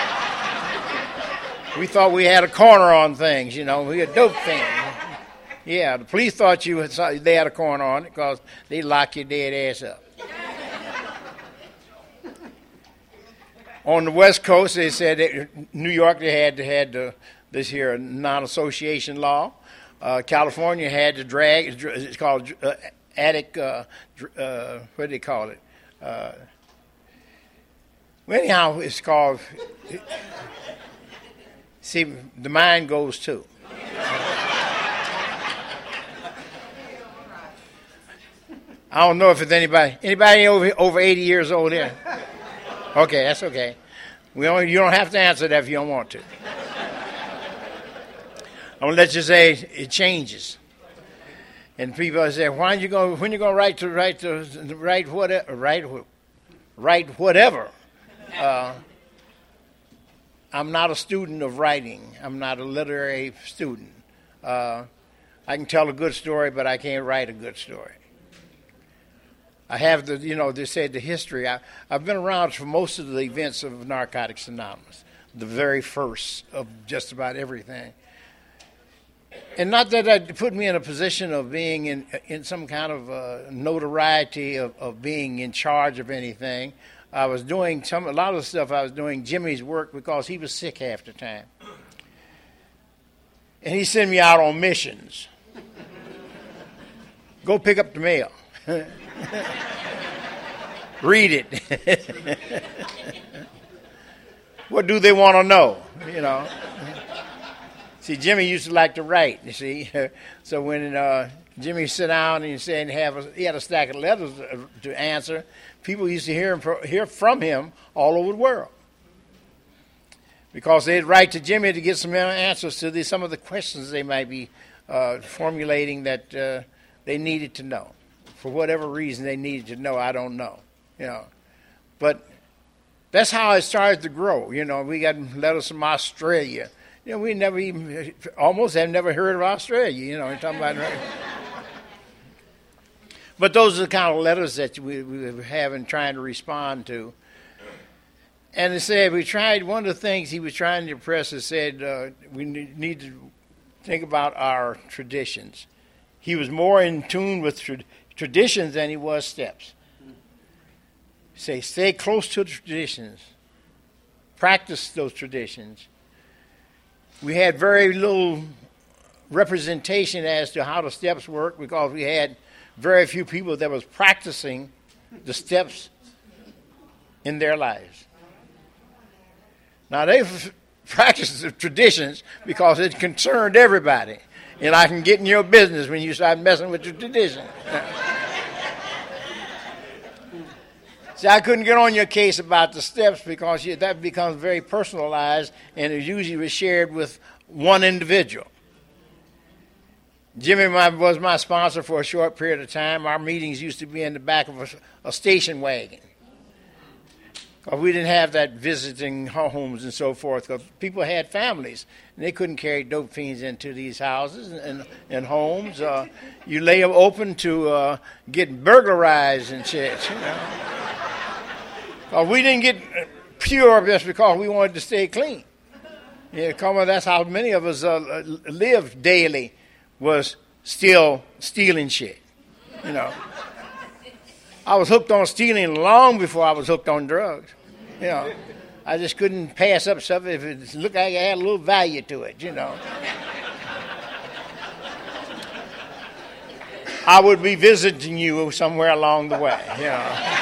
know, we thought we had a corner on things, you know. We a dope fiend. Yeah, the police thought you had, they had a corner on it because they lock your dead ass up. On the West Coast, they said that New York, they had they had uh, this here non-association law. Uh, California had the drag. It's called uh, addict. Uh, uh, what do they call it? Uh, well, anyhow, it's called See, the mind goes too. I don't know if it's anybody. Anybody over over eighty years old here? Okay, that's okay. We don't, you don't have to answer that if you don't want to. I'm gonna let you say it changes. And people say, "Why you going? When you gonna write to write to write whatever write write whatever?" Uh, I'm not a student of writing. I'm not a literary student. Uh, I can tell a good story, but I can't write a good story. I have the, you know, they say the history. I, I've been around for most of the events of Narcotics Anonymous, the very first of just about everything. And not that that put me in a position of being in in some kind of uh, notoriety of, of being in charge of anything. I was doing some a lot of the stuff I was doing Jimmy's work because he was sick half the time, and he sent me out on missions. Go pick up the mail. Read it. What do they want to know? You know. See, Jimmy used to like to write. You see, so when uh, Jimmy sit down and he said have a, he had a stack of letters to answer, people used to hear him, hear from him all over the world because they'd write to Jimmy to get some answers to the, some of the questions they might be uh, formulating that uh, they needed to know. For whatever reason they needed to know, I don't know, you know. But that's how it started to grow. You know, we got letters from Australia. You know, we never even, almost have never heard of Australia, you know, you're talking about. But those are the kind of letters that we, we were having, trying to respond to. And they said, we tried, one of the things he was trying to impress us said, uh, we need to think about our traditions. He was more in tune with tra- traditions than he was steps. Say, stay close to the traditions. Practice those traditions. We had very little representation as to how the steps work because we had very few people that was practicing the steps in their lives. Now, they f- practiced the traditions because it concerned everybody. And I can get in your business when you start messing with your tradition. See, I couldn't get on your case about the steps because you, that becomes very personalized, and it usually was shared with one individual. Jimmy my, was my sponsor for a short period of time. Our meetings used to be in the back of a, a station wagon. We didn't have that visiting homes and so forth because people had families, and they couldn't carry dope fiends into these houses and, and homes. Uh, you lay them open to uh, get burglarized and shit, you know. Uh, we didn't get pure just because we wanted to stay clean. Yeah, come on, that's how many of us uh, lived daily, was still stealing shit. You know, I was hooked on stealing long before I was hooked on drugs. You know, I just couldn't pass up stuff if it looked like it had a little value to it. You know, I would be visiting you somewhere along the way. You know.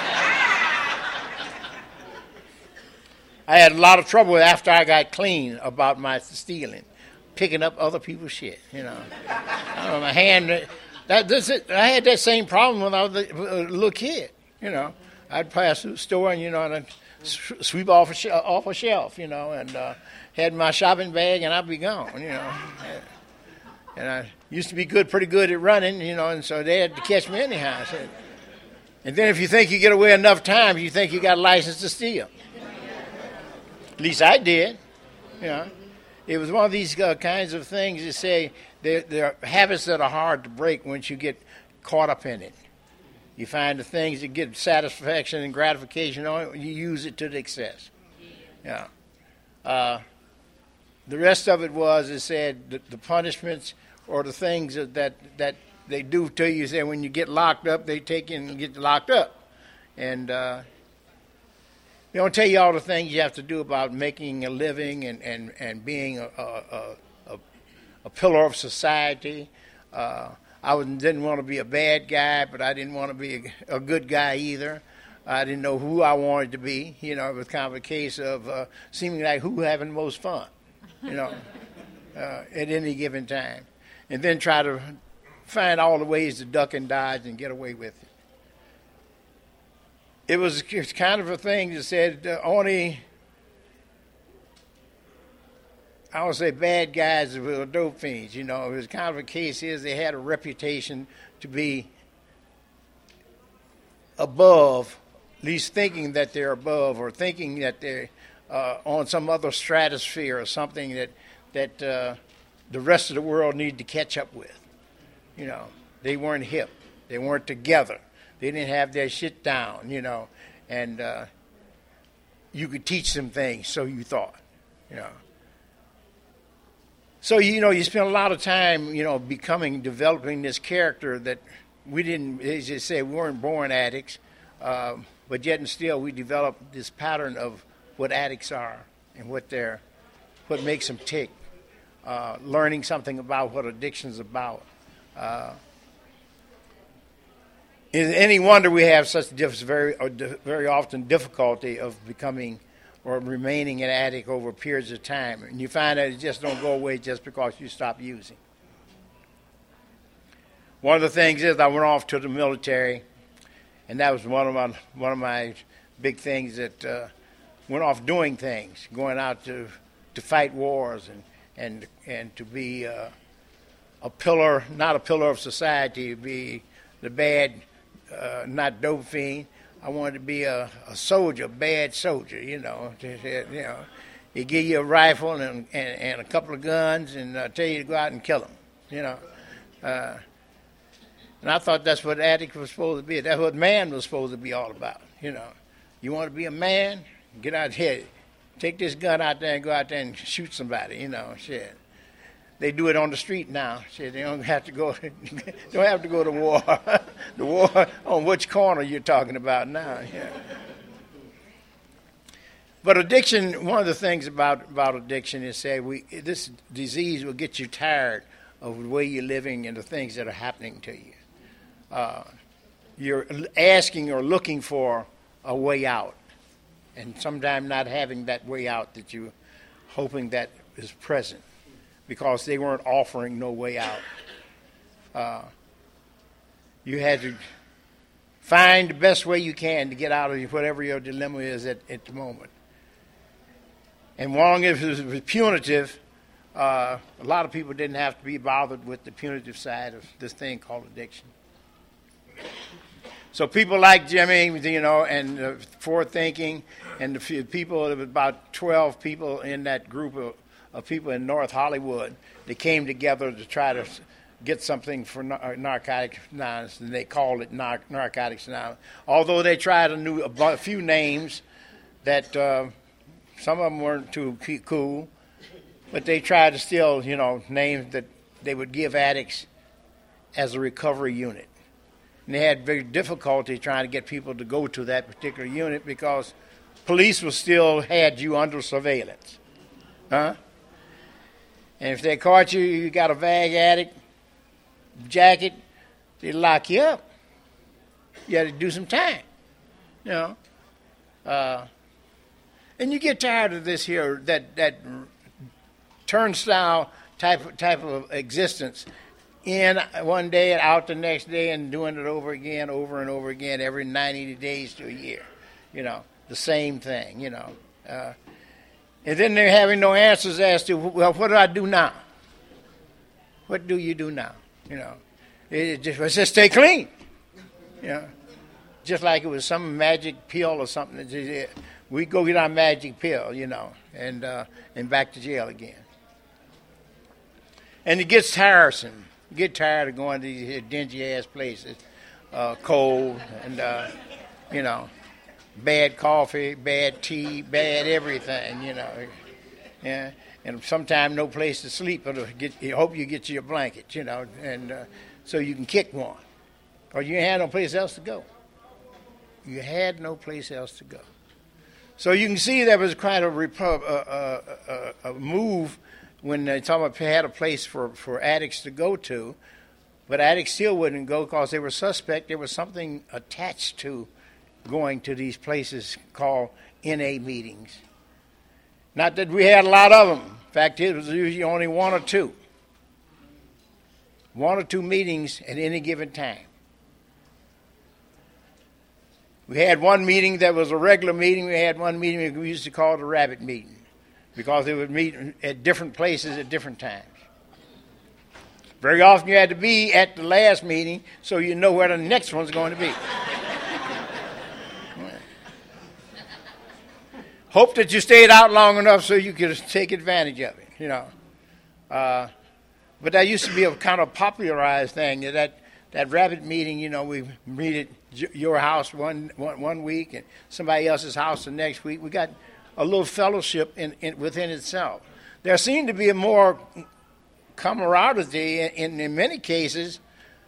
I had a lot of trouble after I got clean about my stealing, picking up other people's shit. You know, I don't know, my hand. That this I had that same problem when I was a little kid. You know, I'd pass through the store and you know, and I'd sweep off a sh- off a shelf. You know, and uh, had my shopping bag and I'd be gone. You know, and I used to be good, pretty good at running. You know, and so they had to catch me anyhow. So, and then if you think you get away enough times, you think you got a license to steal. At least I did, you know. It was one of these uh, kinds of things that say they're, they're habits that are hard to break once you get caught up in it. You find the things that get satisfaction and gratification on it, you use it to the excess. Yeah. Uh, the rest of it was, it said, the, the punishments or the things that, that that they do to you. Say when you get locked up, they take you and get locked up. And uh they don't tell you all the things you have to do about making a living and, and, and being a, a, a, a pillar of society. Uh, I was, didn't want to be a bad guy, but I didn't want to be a, a good guy either. I didn't know who I wanted to be. You know, it was kind of a case of uh, seeming like who having the most fun. you know, uh, at any given time, and then try to find all the ways to duck and dodge and get away with it. It was kind of a thing that said uh, only, I would say, bad guys were dope fiends. You know, it was kind of a case is they had a reputation to be above, at least thinking that they're above, or thinking that they're uh, on some other stratosphere or something that that uh, the rest of the world need to catch up with. You know, they weren't hip, they weren't together, they didn't have their shit down. You know, and uh, you could teach them things, so you thought. You know. So, you know, you spend a lot of time, you know, becoming, developing this character that we didn't, as you say, we weren't born addicts, uh, but yet and still we developed this pattern of what addicts are and what they're, what makes them tick, uh, learning something about what addiction's about. Uh, is it any wonder we have such diff- very, uh, very often difficulty of becoming or remaining an addict over periods of time, and you find that it just don't go away just because you stop using. One of the things is I went off to the military, and that was one of my one of my big things that uh, went off doing things, going out to to fight wars and and and to be uh, a pillar, not a pillar of society, to be the bad, uh, not dope fiend. I wanted to be a, a soldier, a bad soldier, you know. To, to, you know, he give you a rifle and, and, and a couple of guns and uh, tell you to go out and kill them, you know. Uh, and I thought that's what addict was supposed to be. That's what man was supposed to be all about, you know. You want to be a man? Get out here. Take this gun out there and go out there and shoot somebody, you know, shit. They do it on the street now. Shit, they don't have to go. Don't have to go to war. The war on which corner you're talking about now? Yeah. But addiction. One of the things about, about addiction is say we this disease will get you tired of the way you're living and the things that are happening to you. Uh, you're asking or looking for a way out, and sometimes not having that way out that you're hoping that is present, because they weren't offering no way out. Uh, you had to find the best way you can to get out of whatever your dilemma is at, at the moment. And long as it was punitive, uh, a lot of people didn't have to be bothered with the punitive side of this thing called addiction. So people like Jimmy, you know, and uh, Forward Thinking, and the few people, there was about twelve people in that group of of people in North Hollywood. They came together to try to get something for nar- Narcotics Anonymous, and they called it nar- Narcotics Anonymous. Although they tried a, new, a few names that uh, some of them weren't too cool, but they tried to still, you know, names that they would give addicts as a recovery unit. And they had very difficulty trying to get people to go to that particular unit because police was still had you under surveillance. Huh? And if they caught you, you got a vag addict jacket, they'd lock you up. You had to do some time, you know. Uh, and you get tired of this here, that that turnstile type type of existence, in one day and out the next day, and doing it over again, over and over again, every ninety days to a year. You know, the same thing. You know. Uh, And then they're having no answers as to, well, what do I do now? What do you do now? You know, it just, it's just stay clean. You know, just like it was some magic pill or something. We go get our magic pill, you know, and uh, and back to jail again. And it gets tiresome. You get tired of going to these dingy ass places, uh, cold, and uh, you know. Bad coffee, bad tea, bad everything, you know. Yeah, and sometimes no place to sleep, but get, you hope you get your blanket, you know, and uh, so you can kick one. Or you had no place else to go. You had no place else to go. So you can see there was quite a, repo- uh, uh, uh, a move when they talking about had a place for, for addicts to go to, but addicts still wouldn't go because they were suspect. There was something attached to going to these places called N A meetings. Not that we had a lot of them. In fact, it was usually only one or two. One or two meetings at any given time. We had one meeting that was a regular meeting. We had one meeting we used to call the rabbit meeting because they would meet at different places at different times. Very often you had to be at the last meeting so you know where the next one's going to be. Hope that you stayed out long enough so you could take advantage of it, you know. Uh, but that used to be a kind of popularized thing. That that rabbit meeting, you know, we meet at your house one, one, one week and somebody else's house the next week. We got a little fellowship in, in within itself. There seemed to be a more camaraderie in, in, in many cases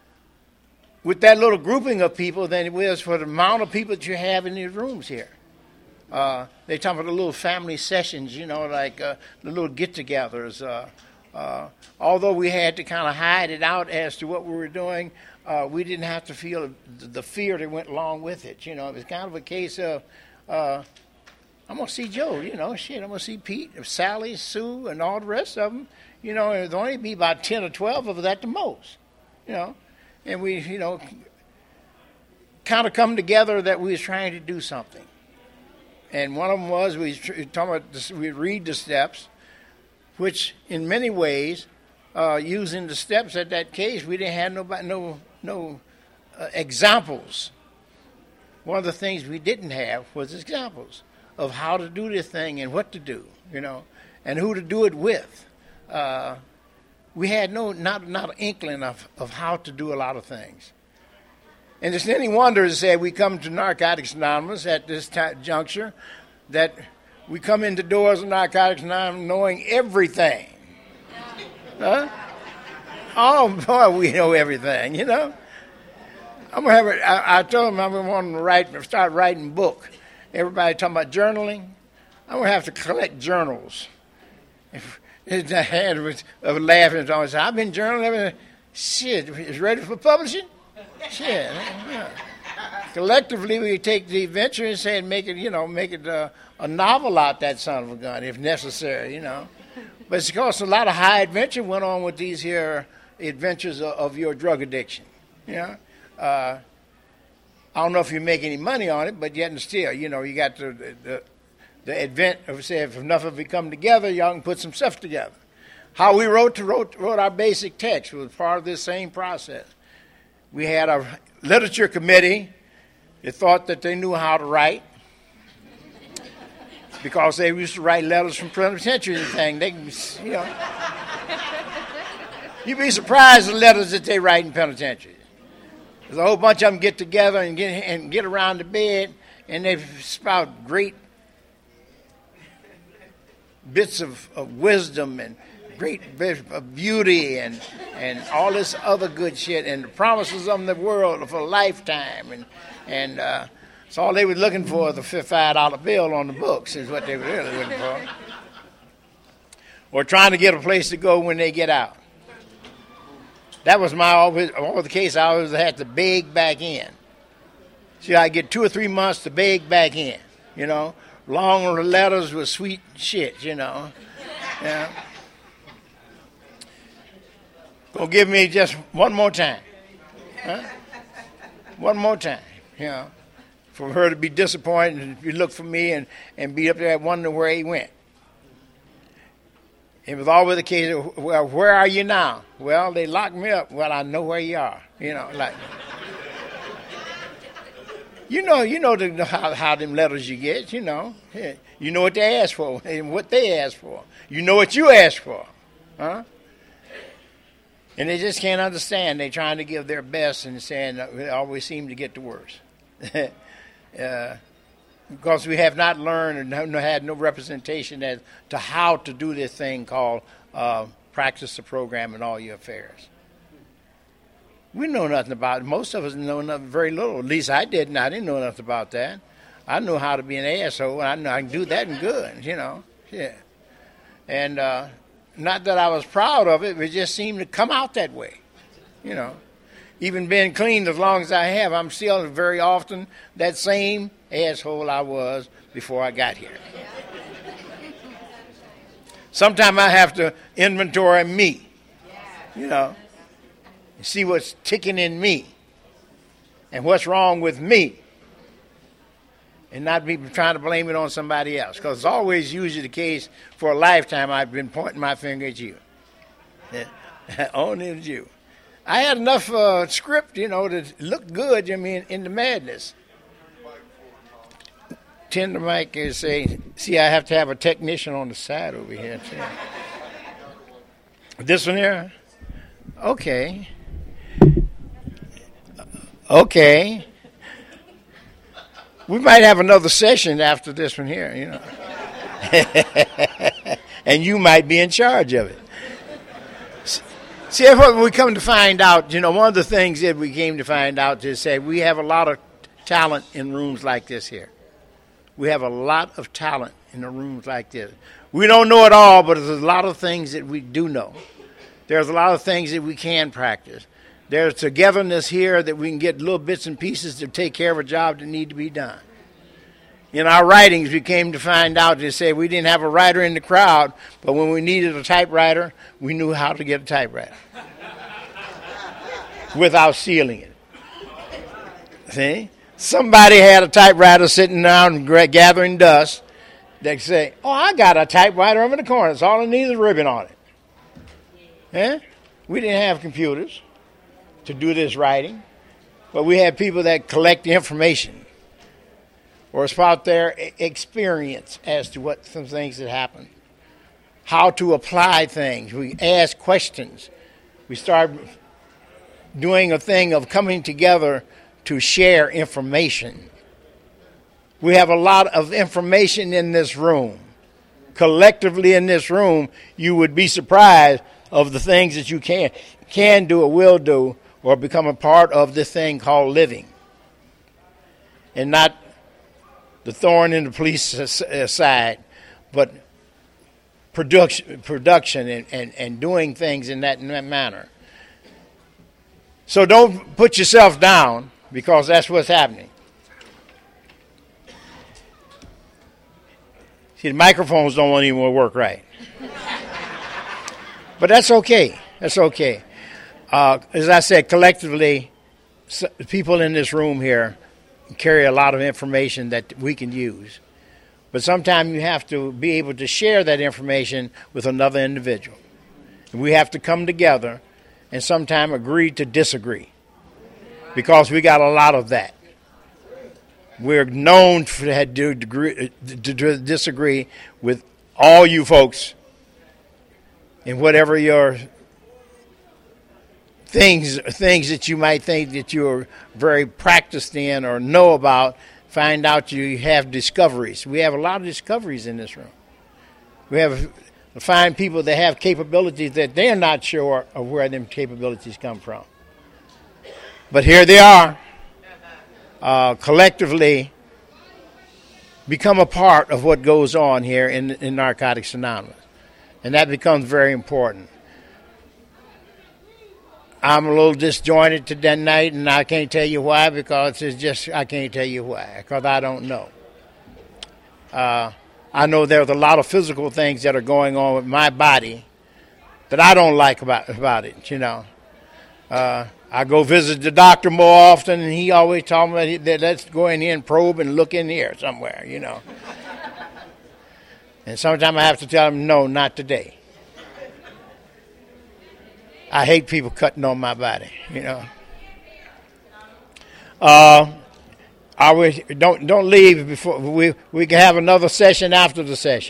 with that little grouping of people than it was for the amount of people that you have in these rooms here. Uh, they talk about the little family sessions, you know, like uh, the little get-togethers. Uh, uh, although we had to kind of hide it out as to what we were doing, uh, we didn't have to feel the fear that went along with it. You know, it was kind of a case of, uh, I'm going to see Joe, you know, shit, I'm going to see Pete, Sally, Sue, and all the rest of them. You know, and there'd only be about ten or twelve of us at the most, you know. And we, you know, kind of come together that we was trying to do something. And one of them was we talking about this, we read the steps, which in many ways, uh, using the steps at that case, we didn't have nobody, no no uh, examples. One of the things we didn't have was examples of how to do this thing and what to do, you know, and who to do it with. Uh, we had no not not an inkling of, of how to do a lot of things. And it's any wonder to say we come to Narcotics Anonymous at this t- juncture that we come into doors of Narcotics Anonymous knowing everything. Huh? Oh, boy, we know everything, you know. I'm gonna have a, I, I told them I'm going to want to write, start writing a book. Everybody talking about journaling. I'm going to have to collect journals. If, his hand was of laughing. I said, I've been journaling. Shit, it's ready for publishing? Shit. Yeah. Collectively, we take the adventure and say, make it, you know, make it uh, a novel out that son of a gun, if necessary, you know. But it's because a lot of high adventure went on with these here adventures of, of your drug addiction, you know. Uh, I don't know if you make any money on it, but yet and still, you know, you got the the, the advent of, say, if enough of it come together, y'all can put some stuff together. How we wrote to wrote, wrote our basic text was part of this same process. We had a literature committee that thought that they knew how to write because they used to write letters from penitentiary and thing. They, you know, you'd be surprised the letters that they write in penitentiary. There's a whole bunch of them get together and get and get around the bed, and they spout great bits of, of wisdom and great bits of beauty and and all this other good shit and the promises of the world for a lifetime and and uh, so all they were looking for the five dollar bill on the books is what they were really looking for, or trying to get a place to go when they get out. That was my always, always the case. I always had to beg back in. See, I get two or three months to beg back in. You know, long letters with sweet shit. You know, yeah. Gonna give me just one more time, huh? One more time. You know, for her to be disappointed and you look for me and, and be up there wondering where he went. It was always the case of, well, where are you now? Well, they locked me up. Well, I know where you are. You know, like, you know, you know the, how, how them letters you get, you know. Yeah. You know what they ask for and what they ask for. You know what you ask for, huh? And they just can't understand. They're trying to give their best and saying they always seem to get the worst. uh, Because we have not learned and had no representation as to how to do this thing called uh, practice the program in all your affairs. We know nothing about it. Most of us know nothing, very little. At least I didn't. I didn't know nothing about that. I knew how to be an asshole, and I know I can do that and good, you know. Yeah. And uh, not that I was proud of it, it just seemed to come out that way, you know. Even being clean as long as I have, I'm still very often that same asshole I was before I got here. Sometimes I have to inventory me, you know, and see what's ticking in me and what's wrong with me, and not be trying to blame it on somebody else, because it's always usually the case for a lifetime I've been pointing my finger at you. Only at you. I had enough uh, script, you know, to look good, I mean, in the madness. Tender Mike is saying, see, I have to have a technician on the side over here, too. This one here? Okay. Okay. We might have another session after this one here, you know. And you might be in charge of it. See, what we come to find out, you know, one of the things that we came to find out is say we have a lot of talent in rooms like this here. We have a lot of talent in the rooms like this. We don't know it all, but there's a lot of things that we do know. There's a lot of things that we can practice. There's togetherness here that we can get little bits and pieces to take care of a job that need to be done. In our writings, we came to find out to say we didn't have a writer in the crowd, but when we needed a typewriter, we knew how to get a typewriter without stealing it. See? Somebody had a typewriter sitting down gathering dust. They say, oh, I got a typewriter over in the corner. It's all it needs is a ribbon on it. Eh? We didn't have computers to do this writing, but we had people that collect the information or it's about their experience as to what some things that happen, how to apply things. We ask questions. We start doing a thing of coming together to share information. We have a lot of information in this room. Collectively in this room, you would be surprised of the things that you can can do or will do or become a part of this thing called living. And not the thorn in the police side, but production production and, and, and doing things in that, in that manner. So don't put yourself down, because that's what's happening. See, the microphones don't want even work right. But that's okay. That's okay. Uh, as I said, collectively, people in this room here carry a lot of information that we can use. But sometimes you have to be able to share that information with another individual. And we have to come together and sometimes agree to disagree, because we got a lot of that. We're known to, to, to disagree with all you folks in whatever your things things that you might think that you're very practiced in or know about. Find out you have discoveries. We have a lot of discoveries in this room. We have find people that have capabilities that they're not sure of where them capabilities come from. But here they are, uh, collectively become a part of what goes on here in, in Narcotics Anonymous. And that becomes very important. I'm a little disjointed today night, and I can't tell you why, because it's just, I can't tell you why, because I don't know. Uh, I know there's a lot of physical things that are going on with my body that I don't like about, about it, you know. Uh, I go visit the doctor more often, and he always tells me that let's go in here and probe and look in here somewhere, you know. And sometimes I have to tell him, no, not today. I hate people cutting on my body, you know. Uh, I wish, don't don't leave before we we can have another session after the session.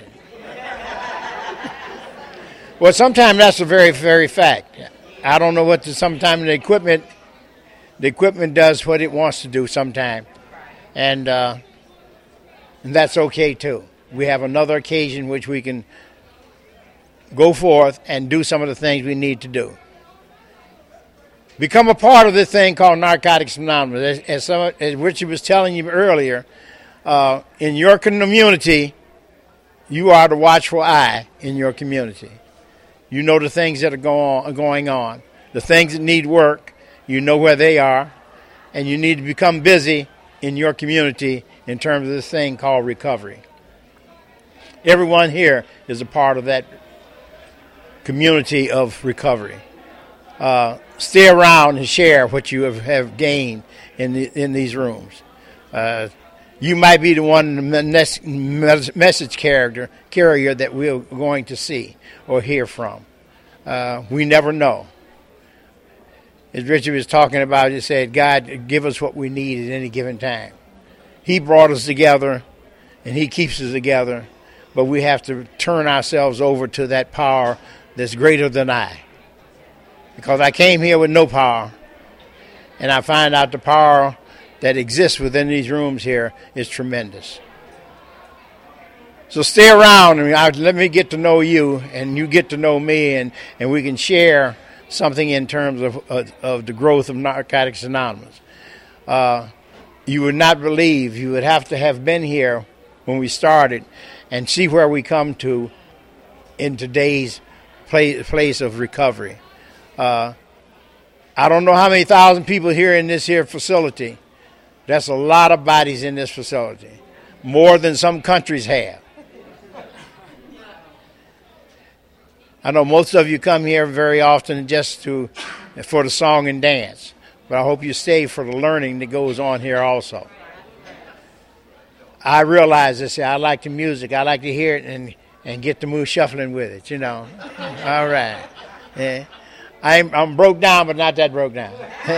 Well, sometimes that's a very very fact. I don't know what the sometimes the equipment the equipment does what it wants to do sometimes, and uh, and that's okay too. We have another occasion which we can go forth and do some of the things we need to do. Become a part of this thing called Narcotics Anonymous. As, as, some, as Richard was telling you earlier, uh, in your community, you are the watchful eye in your community. You know the things that are go on, going on, the things that need work. You know where they are, and you need to become busy in your community in terms of this thing called recovery. Everyone here is a part of that community of recovery. Uh, stay around and share what you have, have gained in the, in these rooms. Uh, you might be the one the next message character carrier that we're going to see or hear from. Uh, we never know. As Richard was talking about, he said, God, give us what we need at any given time. He brought us together, and he keeps us together, but we have to turn ourselves over to that power that's greater than I. Because I came here with no power, and I find out the power that exists within these rooms here is tremendous. So stay around and let me get to know you, and you get to know me, and, and we can share something in terms of of, of the growth of Narcotics Anonymous. Uh, you would not believe, you would have to have been here when we started and see where we come to in today's place, place of recovery. Uh, I don't know how many thousand people here in this here facility. That's a lot of bodies in this facility, more than some countries have. I know most of you come here very often just to for the song and dance, but I hope you stay for the learning that goes on here also. I realize this. I like the music. I like to hear it and, and get to move shuffling with it, you know. All right. Yeah. I'm, I'm broke down, but not that broke down.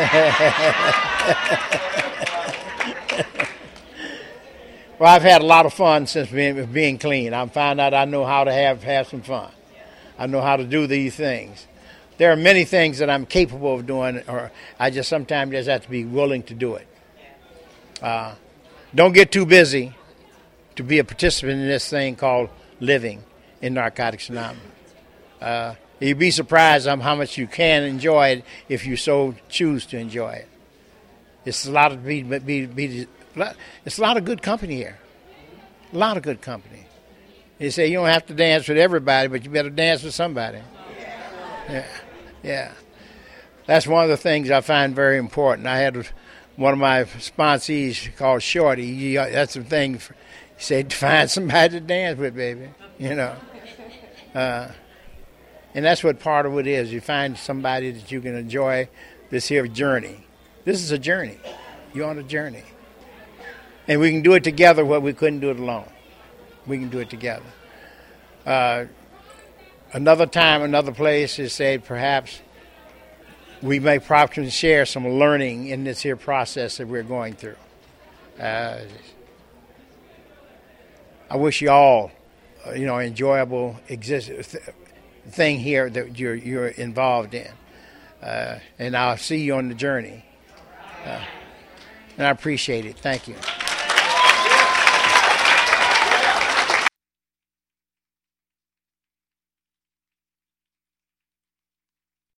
Well, I've had a lot of fun since being, being clean. I found out I know how to have, have some fun. I know how to do these things. There are many things that I'm capable of doing, or I just sometimes just have to be willing to do it. Uh, don't get too busy to be a participant in this thing called living in Narcotics Anonymous. Uh, you'd be surprised on how much you can enjoy it if you so choose to enjoy it. It's a lot of be, be, be, it's a lot of good company here. A lot of good company. They say you don't have to dance with everybody, but you better dance with somebody. Yeah, yeah. That's one of the things I find very important. I had one of my sponsees called Shorty. He, that's the thing. He said, find somebody to dance with, baby. You know. Uh, and that's what part of it is. You find somebody that you can enjoy this here journey. This is a journey. You're on a journey. And we can do it together where we couldn't do it alone. We can do it together. Uh, another time, another place is said perhaps we may probably share some learning in this here process that we're going through. Uh, I wish you all, uh, you know, enjoyable exist th- thing here that you're you're involved in, uh, and I'll see you on the journey. Uh, and I appreciate it. Thank you.